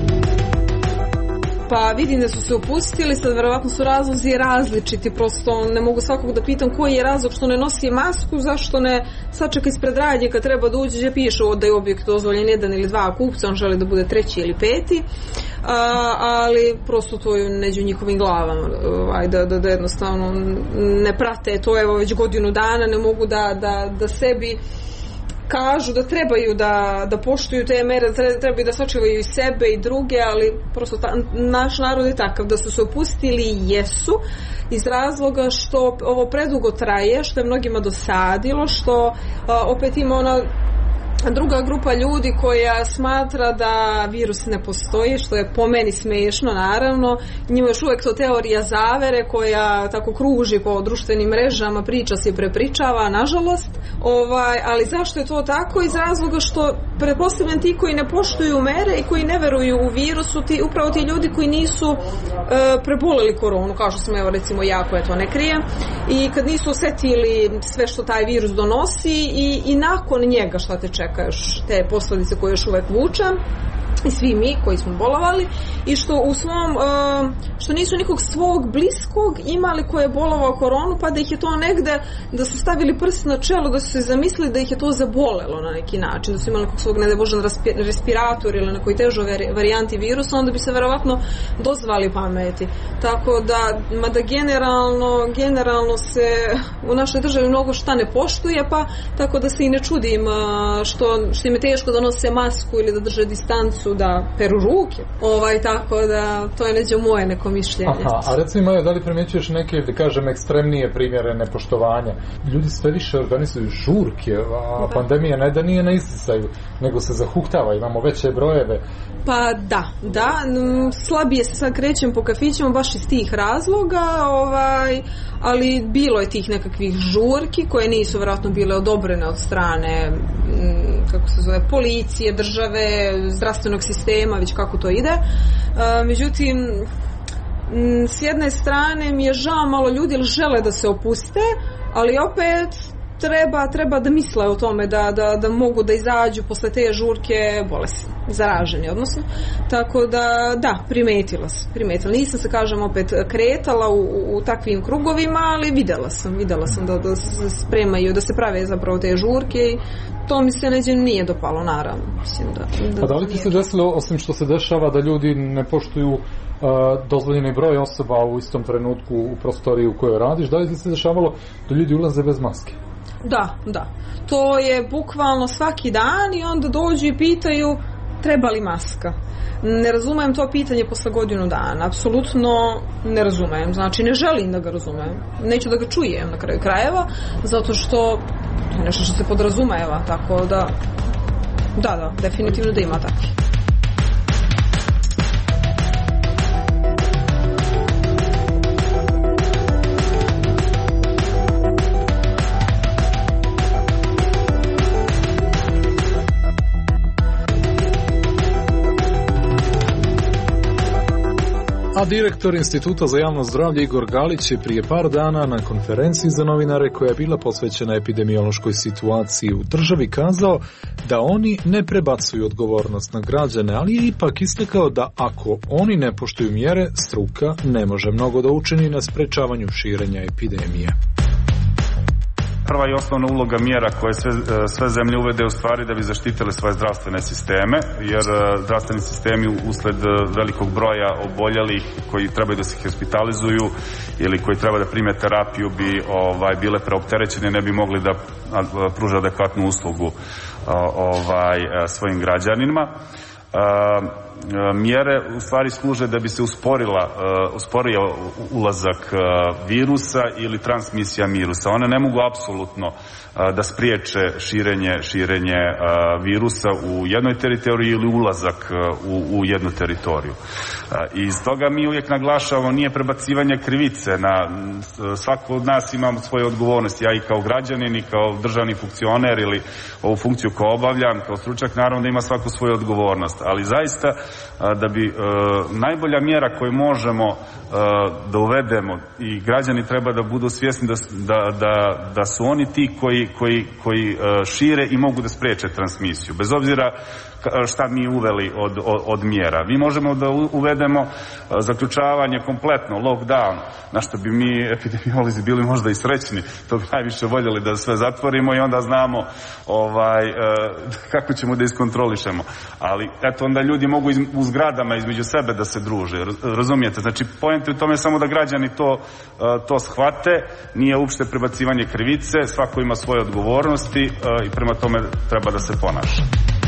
Pa vidim da su se opustili, sad verovatno su razlozi različiti, prosto ne mogu svakog da pitam koji je razlog što ne nosi masku, zašto ne sačeka ispred radnje kad treba da uđe, gdje piše da je objekt dozvoljen 1 ili 2 kupca, on želi da bude 3 ili 5, ali prosto to je među njihovim glavama, da jednostavno ne prate to, evo već godinu dana ne mogu da sebi kažu da trebaju da poštuju te mere, trebaju da sačuvaju i sebe i druge, ali prosto naš narod je takav da su se opustili i jesu, iz razloga što ovo predugo traje, što je mnogima dosadilo, što opet ima ona druga grupa ljudi koja smatra da virus ne postoji, što je po meni smiješno, naravno. Njima još uvijek to teorija zavere koja tako kruži po društvenim mrežama, priča se i prepričava, nažalost. Ali zašto je to tako? Iz razloga što pretpostavljam ti koji ne poštuju mere i koji ne veruju u virusu, upravo ti ljudi koji nisu preboleli koronu, kao što sam evo recimo ja koja to ne krijem, i kad nisu osjetili sve što taj virus donosi i nakon njega šta te čeka još, te posljedice koje još uvijek vuče, i svi mi koji smo bolovali i što u svom, što nisu nikog svog bliskog imali koji je bolovao koronu, pa da ih je to negde, da su stavili prst na čelo, da su se zamislili da ih je to zabolelo na neki način, da su imali nekog svog, ne da bože, respirator ili nekoj težoj varijanti virusa, onda bi se verovatno dozvali pameti. Tako da, mada generalno se u našoj državi mnogo šta ne poštuje, pa tako da se i ne čudim što im je teško da nose masku ili da drže distancu, da peru ruke. Tako da to je neđe moje neko mišljenje. A recimo, Maja, da li primjećuješ neke, da kažem, ekstremnije primjere nepoštovanja? Ljudi sve više organizuju žurke, a pandemija ne da nije na istisaju, nego se zahuktava, imamo veće brojeve. Pa da, slabije se sad krećem po kafićima baš iz tih razloga, ali bilo je tih nekakvih žurki koje nisu vjerojatno bile odobrene od strane, kako se zove, policije, države, zdravstvenog sistema, već kako to ide. Međutim, s jedne strane mi je žao malo ljudi, jer žele da se opuste, ali opet treba da misle o tome da mogu da izađu posle te žurke bolesni, zaraženi odnosno. Tako da, primetila. Nisam se, kažem, opet kretala u takvim krugovima, ali videla sam da se spremaju, da se prave zapravo te žurke i to mi se neđe nije dopalo, naravno. Mislim da li ti se desilo, osim što se dešava da ljudi ne poštuju dozvoljeni broj osoba u istom trenutku u prostoriji u kojoj radiš, da li ti se dešavalo da ljudi ulaze bez maske? Da. To je bukvalno svaki dan i onda dođu i pitaju treba li maska. Ne razumem to pitanje posle godinu dana. Apsolutno ne razumem. Znači, ne želim da ga razumem. Neću da ga čujem na kraju krajeva, zato što to je nešto što se podrazumeva. Tako da, definitivno da ima takvi. A direktor Instituta za javno zdravlje Igor Galić je prije par dana na konferenciji za novinare koja je bila posvećena epidemiološkoj situaciji u državi kazao da oni ne prebacuju odgovornost na građane, ali je ipak istakao da ako oni ne poštuju mjere, struka ne može mnogo da učini na sprečavanju širenja epidemije. Prva i osnovna uloga mjera koje sve zemlje uvede u stvari da bi zaštitile svoje zdravstvene sisteme, jer zdravstveni sistemi usled velikog broja oboljelih koji trebaju da se hospitalizuju ili koji treba da prime terapiju bi bile preopterećene, ne bi mogli da pruže adekvatnu uslugu svojim građanima. Mjere u stvari služe da bi se usporio ulazak virusa ili transmisija virusa. One ne mogu apsolutno da spriječe širenje virusa u jednoj teritoriji ili ulazak u jednu teritoriju. I iz toga mi uvijek naglašavamo, nije prebacivanje krivice na svako od nas ima svoje odgovornosti. Ja i kao građanin i kao državni funkcioner ili ovu funkciju koju obavljam kao stručnjak, naravno da ima svako svoju odgovornost, ali zaista da bi najbolja mjera koju možemo da uvedemo i građani treba da budu svjesni da su oni ti koji šire i mogu da spriječe transmisiju, bez obzira šta mi uveli od mjera. Mi možemo da uvedemo zaključavanje kompletno, lockdown, na što bi mi epidemiolozi bili možda i srećni, to bi najviše voljeli da sve zatvorimo i onda znamo kako ćemo da iskontrolišemo. Ali eto, onda ljudi mogu u zgradama između sebe da se druže, razumijete? Znači, poenta je u tome samo da građani to shvate, nije uopšte prebacivanje krivice, svako ima svoje odgovornosti i prema tome treba da se ponaša.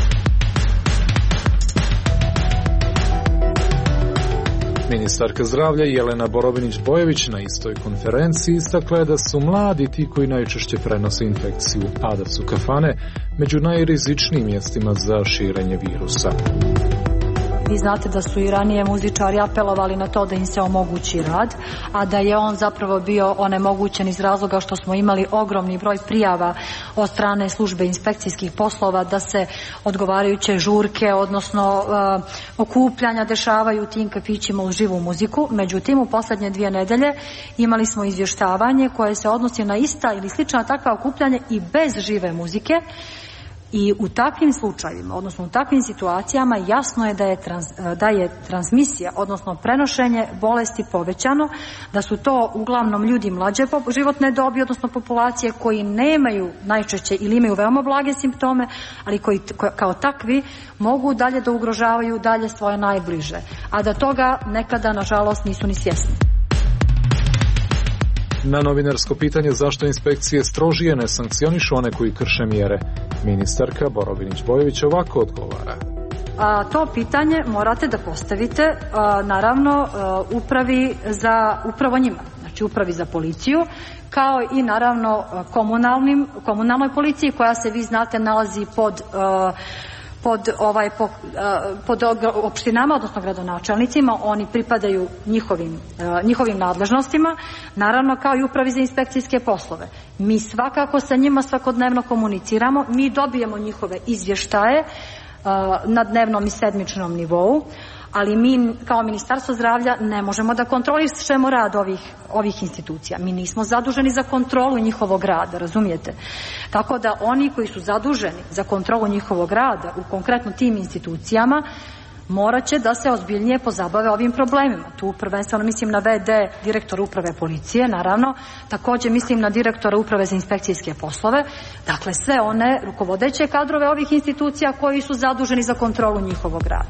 Ministarka zdravlja Jelena Borovinić-Bojević na istoj konferenciji istakla je da su mladi ti koji najčešće prenose infekciju, a da su kafane među najrizičnijim mjestima za širenje virusa. Vi znate da su i ranije muzičari apelovali na to da im se omogući rad, a da je on zapravo bio onemogućen iz razloga što smo imali ogromni broj prijava od strane službe inspekcijskih poslova da se odgovarajuće žurke, odnosno okupljanja dešavaju u tim kafićima uz živu muziku. Međutim, u posljednje 2 nedelje imali smo izvještavanje koje se odnosi na ista ili slična takva okupljanja i bez žive muzike, I u takvim slučajevima, odnosno u takvim situacijama, jasno je da je transmisija, odnosno prenošenje bolesti povećano, da su to uglavnom ljudi mlađe životne dobi, odnosno populacije koji nemaju najčešće ili imaju veoma blage simptome, ali koji kao takvi mogu dalje da ugrožavaju dalje svoje najbliže, a da toga nekada, nažalost, nisu ni svjesni. Na novinarsko pitanje zašto inspekcije strožije ne sankcionišu one koji krše mjere, ministarka Borovinić-Bojović ovako odgovara. To pitanje morate da postavite naravno upravo njima, znači upravi za policiju, kao i naravno komunalnoj policiji koja se, vi znate, nalazi pod opštinama, odnosno gradonačelnicima. Oni pripadaju njihovim nadležnostima, naravno kao i upravi za inspekcijske poslove. Mi svakako sa njima svakodnevno komuniciramo, mi dobijemo njihove izvještaje na dnevnom i sedmičnom nivou, ali mi kao Ministarstvo zdravlja ne možemo da kontrolišemo rad ovih institucija. Mi nismo zaduženi za kontrolu njihovog rada, razumijete? Tako da oni koji su zaduženi za kontrolu njihovog rada u konkretno tim institucijama morat će da se ozbiljnije pozabave ovim problemima. Tu prvenstveno mislim na VD direktora uprave policije, naravno, također mislim na direktora uprave za inspekcijske poslove, dakle sve one rukovodeće kadrove ovih institucija koji su zaduženi za kontrolu njihovog rada.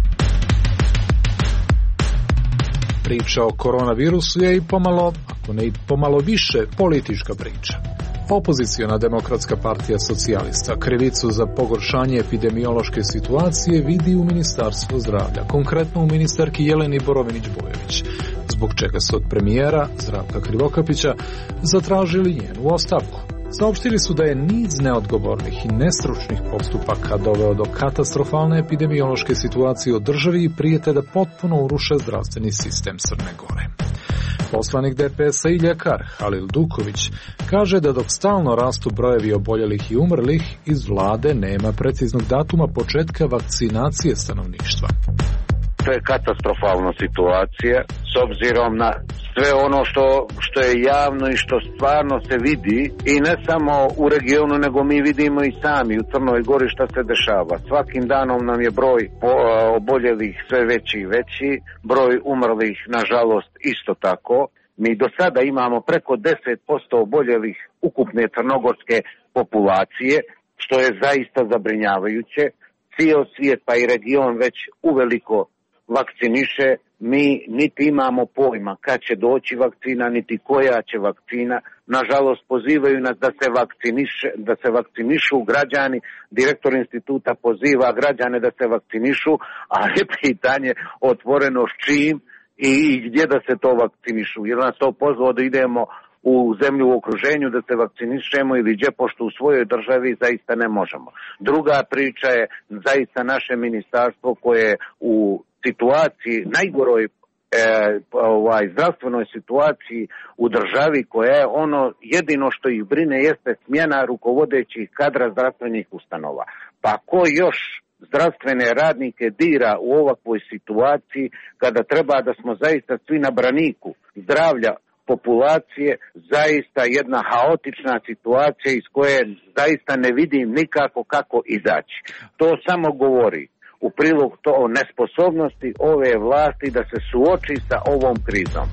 Priča o koronavirusu je i pomalo, ako ne i pomalo više, politička priča. Opoziciona Demokratska partija socijalista krivicu za pogoršanje epidemiološke situacije vidi u Ministarstvu zdravlja, konkretno u ministarki Jeleni Borovinić-Bojović, zbog čega su od premijera Zdravka Krivokapića zatražili njenu ostavku. Saopštili su da je niz neodgovornih i nestručnih postupaka doveo do katastrofalne epidemiološke situacije u državi i prijete da potpuno uruše zdravstveni sistem Crne Gore. Poslanik DPS-a i ljekar Halil Duković kaže da dok stalno rastu brojevi oboljelih i umrlih, iz vlade nema preciznog datuma početka vakcinacije stanovništva. To je katastrofalna situacija s obzirom na sve ono što je javno i što stvarno se vidi, i ne samo u regionu, nego mi vidimo i sami u Crnoj Gori šta se dešava. Svakim danom nam je broj oboljelih sve veći i veći, broj umrlih nažalost isto tako. Mi do sada imamo preko 10% oboljelih ukupne crnogorske populacije, što je zaista zabrinjavajuće. Cijel svijet pa i region već uveliko vakciniše, mi niti imamo pojma kad će doći vakcina, niti koja će vakcina. Nažalost, pozivaju nas da se vakcinišu građani. Direktor instituta poziva građane da se vakcinišu, ali je pitanje otvoreno s čim i gdje da se to vakcinišu. Jer nas to pozvao da idemo u zemlju u okruženju da se vakcinišemo ili gdje, pošto u svojoj državi zaista ne možemo. Druga priča je zaista naše ministarstvo koje u situaciji, najgoroj zdravstvenoj situaciji u državi, koja je ono jedino što ih brine jeste smjena rukovodećih kadra zdravstvenih ustanova. Pa ko još zdravstvene radnike dira u ovakvoj situaciji kada treba da smo zaista svi na braniku zdravlja populacije, zaista jedna haotična situacija iz koje zaista ne vidim nikako kako izaći. To samo govori u prilog to o nesposobnosti ove vlasti da se suoči sa ovom krizom.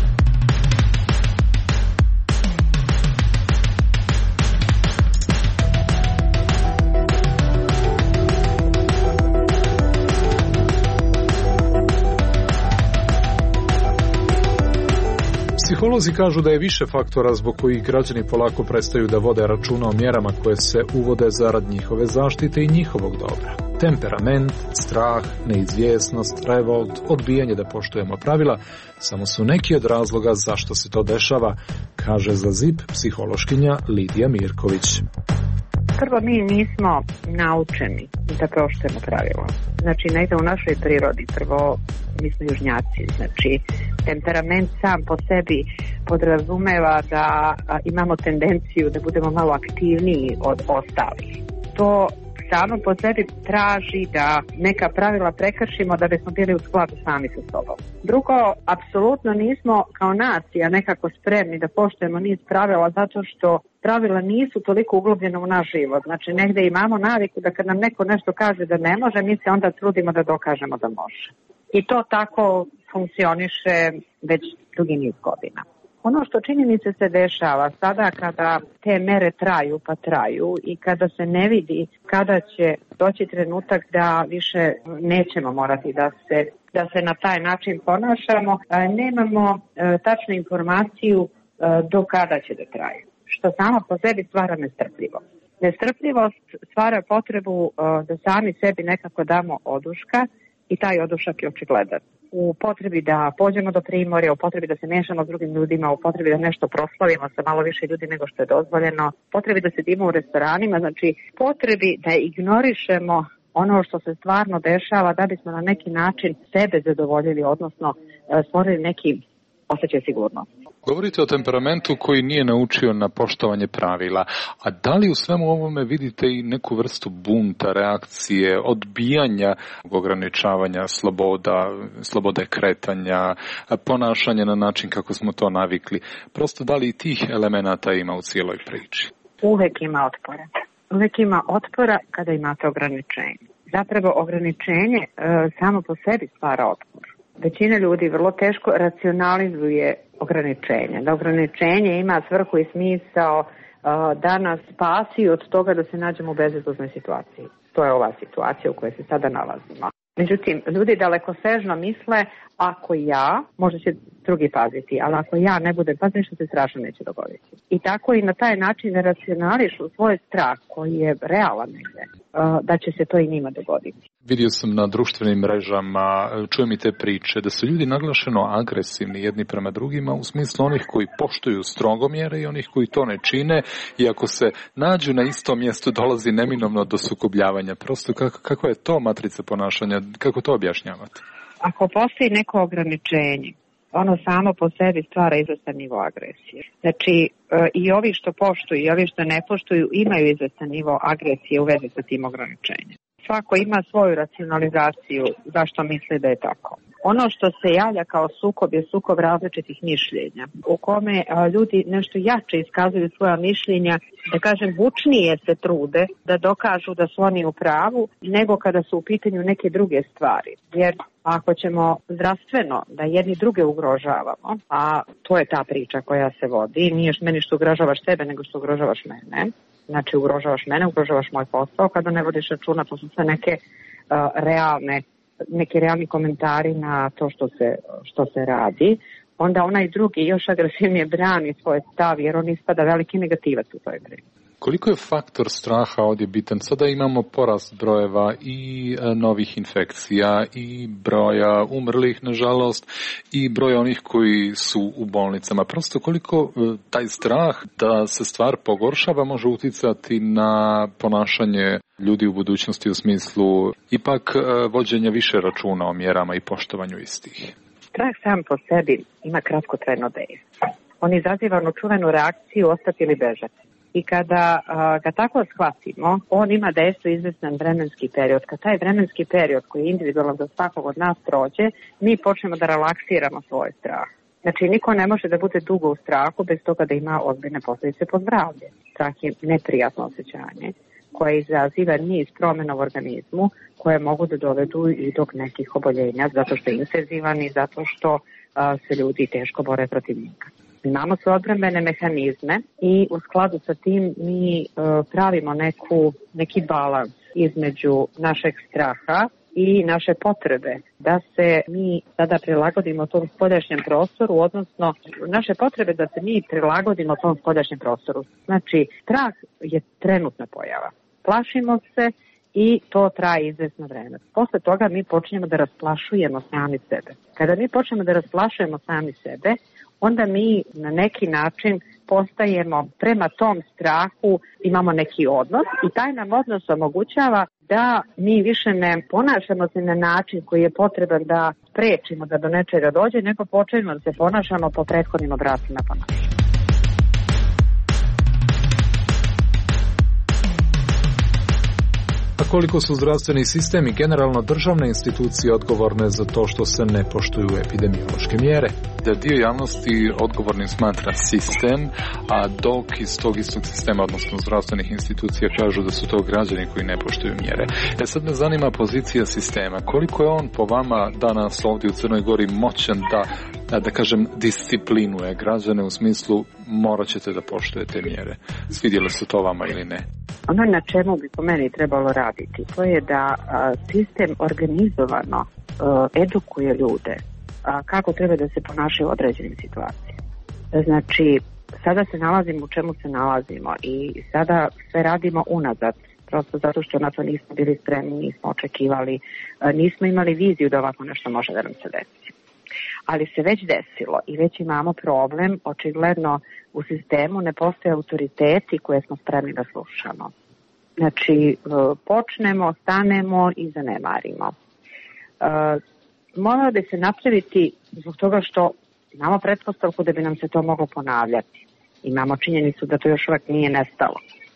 Psiholozi kažu da je više faktora zbog kojih građani polako prestaju da vode računa o mjerama koje se uvode zarad njihove zaštite i njihovog dobra. Temperament, strah, neizvjesnost, revolt, odbijanje da poštujemo pravila samo su neki od razloga zašto se to dešava, kaže za ZIP psihološkinja Lidija Mirković. Prvo, mi nismo naučeni da poštujemo pravila. Znači, negdje u našoj prirodi, prvo, mi smo južnjaci, znači, temperament sam po sebi podrazumeva da imamo tendenciju da budemo malo aktivniji od ostalih. To samo po sebi traži da neka pravila prekršimo da bismo bili u skladu sami sa sobom. Drugo, apsolutno nismo kao nacija nekako spremni da poštujemo niz pravila zato što pravila nisu toliko uglobljena u naš život. Znači negde imamo naviku da kad nam neko nešto kaže da ne može, mi se onda trudimo da dokažemo da može. I to tako funkcioniše već dugi niz godina. Ono što čini mi se dešava sada kada te mere traju i kada se ne vidi kada će doći trenutak da više nećemo morati da se na taj način ponašamo, nemamo tačnu informaciju do kada će da traju. Što samo po sebi stvara nestrpljivost. Nestrpljivost stvara potrebu da sami sebi nekako damo oduška i taj odušak je očigledan. U potrebi da pođemo do primorja, u potrebi da se mešamo s drugim ljudima, u potrebi da nešto proslavimo sa malo više ljudi nego što je dozvoljeno, potrebi da sedimo u restoranima, znači potrebi da ignorišemo ono što se stvarno dešava da bismo na neki način sebe zadovoljili, odnosno stvorili neki osjećaj sigurnosti. Govorite o temperamentu koji nije naučio na poštovanje pravila, a da li u svemu ovome vidite i neku vrstu bunta, reakcije, odbijanja, ograničavanja slobode kretanja, ponašanja na način kako smo to navikli? Prosto da li i tih elemenata ima u cijeloj priči? Uvek ima otpora. Uvek ima otpora kada imate ograničenje. Zapravo ograničenje samo po sebi stvara otpor. Većina ljudi vrlo teško racionalizuje ograničenje. Da ograničenje ima svrhu i smisao da nas spasi od toga da se nađemo u bezizlaznoj situaciji. To je ova situacija u kojoj se sada nalazimo. Međutim, ljudi dalekosežno misle, ako ja, možda će drugi paziti, ali ako ja ne budem paziti, što se strašno neće dogoditi. I tako i na taj način ne racionališu svoj strah koji je realan negde, da će se to i njima dogoditi. Vidio sam na društvenim mrežama, čujem i te priče, da su ljudi naglašeno agresivni jedni prema drugima u smislu onih koji poštuju strogo mjere i onih koji to ne čine i ako se nađu na istom mjestu dolazi neminovno do sukobljavanja. Prosto kakva je to matrica ponašanja, kako to objašnjavate? Ako postoji neko ograničenje, ono samo po sebi stvara izvestan nivo agresije. Znači, i ovi što poštuju i ovi što ne poštuju imaju izvestan nivo agresije u vezi sa tim ograničenjem. Svako ima svoju racionalizaciju zašto misli da je tako. Ono što se javlja kao sukob je sukob različitih mišljenja, u kome ljudi nešto jače iskazuju svoja mišljenja, da kažem bučnije se trude da dokažu da su oni u pravu, nego kada su u pitanju neke druge stvari. Jer ako ćemo zdravstveno da jedni druge ugrožavamo, a to je ta priča koja se vodi, nije meni što ugrožavaš sebe, nego što ugrožavaš mene. Znači ugrožavaš mene, ugrožavaš moj posao, kada ne vodiš računa, to su sve neki realni komentari na to što se radi, onda onaj drugi još agresivnije brani svoj stav jer on ispada veliki negativac u toj priči. Koliko je faktor straha ovdje bitan? Sada imamo porast brojeva i novih infekcija i broja umrlih, nažalost, i broja onih koji su u bolnicama. Prosto koliko taj strah da se stvar pogoršava može utjecati na ponašanje ljudi u budućnosti u smislu ipak vođenja više računa o mjerama i poštovanju istih? Strah sam po sebi ima kratkotrajno dejstvo. On izaziva onu čuvenu reakciju ostati ili bežati. I kada ga tako shvatimo, on ima dejstvo izvestan vremenski period. Kad taj vremenski period koji je individualan za svakog od nas prođe, mi počnemo da relaksiramo svoj strah. Znači, niko ne može da bude dugo u strahu bez toga da ima ozbiljne posljedice po zdravlje. Strah je neprijatno osjećanje koje izaziva niz promjena u organizmu koje mogu da dovedu i do nekih oboljenja zato što je intenzivan i zato što se ljudi teško bore protiv njega. Imamo sve odbrambene mehanizme i u skladu sa tim mi pravimo neki balans između našeg straha i naše potrebe da se mi sada prilagodimo tom spoljašnjem prostoru, odnosno naše potrebe da se mi prilagodimo tom spoljašnjem prostoru. Znači, strah je trenutna pojava. Plašimo se i to traje izvesno vreme. Posle toga mi počinjemo da rasplašujemo sami sebe. Kada mi počnemo da rasplašujemo sami sebe, onda mi na neki način postajemo prema tom strahu, imamo neki odnos i taj nam odnos omogućava da mi više ne ponašamo se na način koji je potreban da sprečimo da do nečega dođe, nego počnemo da se ponašamo po prethodnim obrascima ponašanja. koliko su zdravstveni sistem i generalno državne institucije odgovorne za to što se ne poštuju epidemiološke mjere. Da dio javnosti odgovornim smatra sistem, a dok iz tog istog sistema, odnosno zdravstvenih institucija, kažu da su to građani koji ne poštuju mjere. Sad me zanima pozicija sistema. Koliko je on po vama danas ovdje u Crnoj Gori moćan da kažem, disciplinuje građane u smislu morat ćete da poštujete mjere? Svidjelo se to vama ili ne? Ono na čemu bi po meni trebalo raditi, to je da sistem organizovano edukuje ljude kako treba da se ponašaju u određenim situacijama. Znači, sada se nalazimo u čemu se nalazimo i sada sve radimo unazad, prosto zato što na to nismo bili spremni, nismo očekivali, nismo imali viziju da ovako nešto može da nam se desi. Ali se već desilo i već imamo problem, očigledno u sistemu ne postoje autoriteti koje smo spremni da slušamo. Znači, počnemo, stanemo i zanemarimo. Moralo bi se napraviti zbog toga što imamo pretpostavku da bi nam se to moglo ponavljati. Imamo činjenicu da to još uvijek nije nestalo.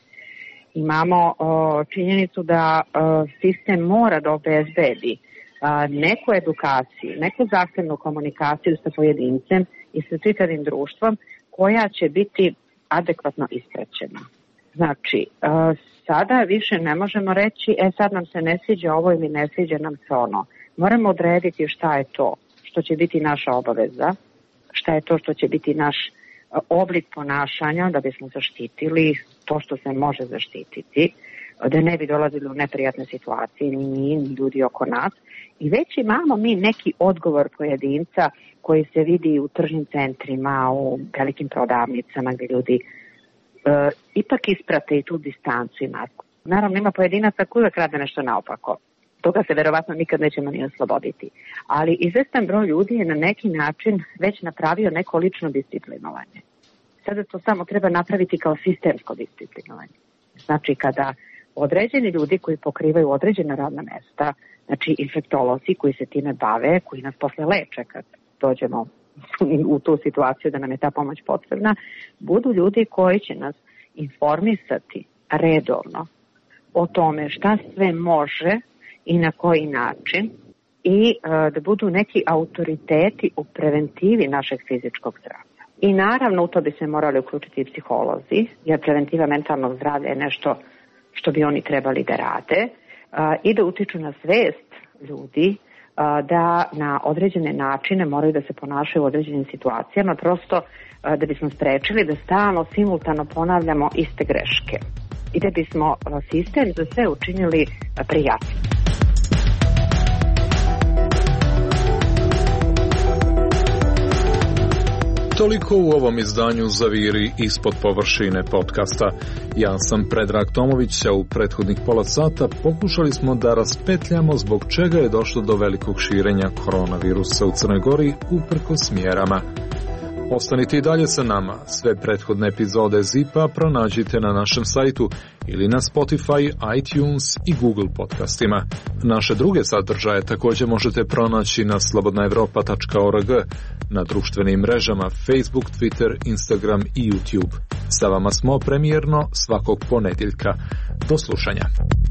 Imamo činjenicu da sistem mora da obezbedi neku edukaciju, neku zahtevnu komunikaciju sa pojedincem i sa čitavim društvom koja će biti adekvatno ispraćena. Znači, sada više ne možemo reći, sad nam se ne sviđa ovo ili ne sviđa nam se ono. Moramo odrediti šta je to što će biti naša obaveza, šta je to što će biti naš oblik ponašanja da bismo zaštitili to što se može zaštititi, da ne bi dolazili u neprijatne situacije ni mi, ni ljudi oko nas. I već imamo mi neki odgovor pojedinca koji se vidi u tržnim centrima, u velikim prodavnicama gdje ljudi ipak isprate i tu distancu i masku. Naravno, ima pojedinaca koji uvijek rade nešto naopako. Toga se verovatno nikad nećemo ni osloboditi. Ali izvestan broj ljudi je na neki način već napravio neko lično disciplinovanje. Sada to samo treba napraviti kao sistemsko disciplinovanje. Znači, kada određeni ljudi koji pokrivaju određena radna mesta, znači infektolozi koji se time bave, koji nas posle leče kad dođemo u tu situaciju da nam je ta pomoć potrebna, budu ljudi koji će nas informisati redovno o tome šta sve može i na koji način i da budu neki autoriteti u preventivi našeg fizičkog zdravlja. I naravno u to bi se morali uključiti i psiholozi, jer preventiva mentalnog zdravlja je nešto što bi oni trebali da rade i da utiču na svest ljudi da na određene načine moraju da se ponašaju u određenim situacijama, prosto da bismo sprečili da stalno simultano ponavljamo iste greške i da bismo sistem za sve učinili prijatnim. Toliko u ovom izdanju Zaviri ispod površine podcasta. Ja sam Predrag Tomović, a u prethodnih pola sata pokušali smo da raspetljamo zbog čega je došlo do velikog širenja koronavirusa u Crnoj Gori uprkos mjerama. Ostanite i dalje sa nama. Sve prethodne epizode ZIP-a pronađite na našem sajtu ili na Spotify, iTunes i Google podcastima. Naše druge sadržaje također možete pronaći na slobodnaevropa.org, na društvenim mrežama Facebook, Twitter, Instagram i YouTube. Sa vama smo premijerno svakog ponedjeljka. Do slušanja.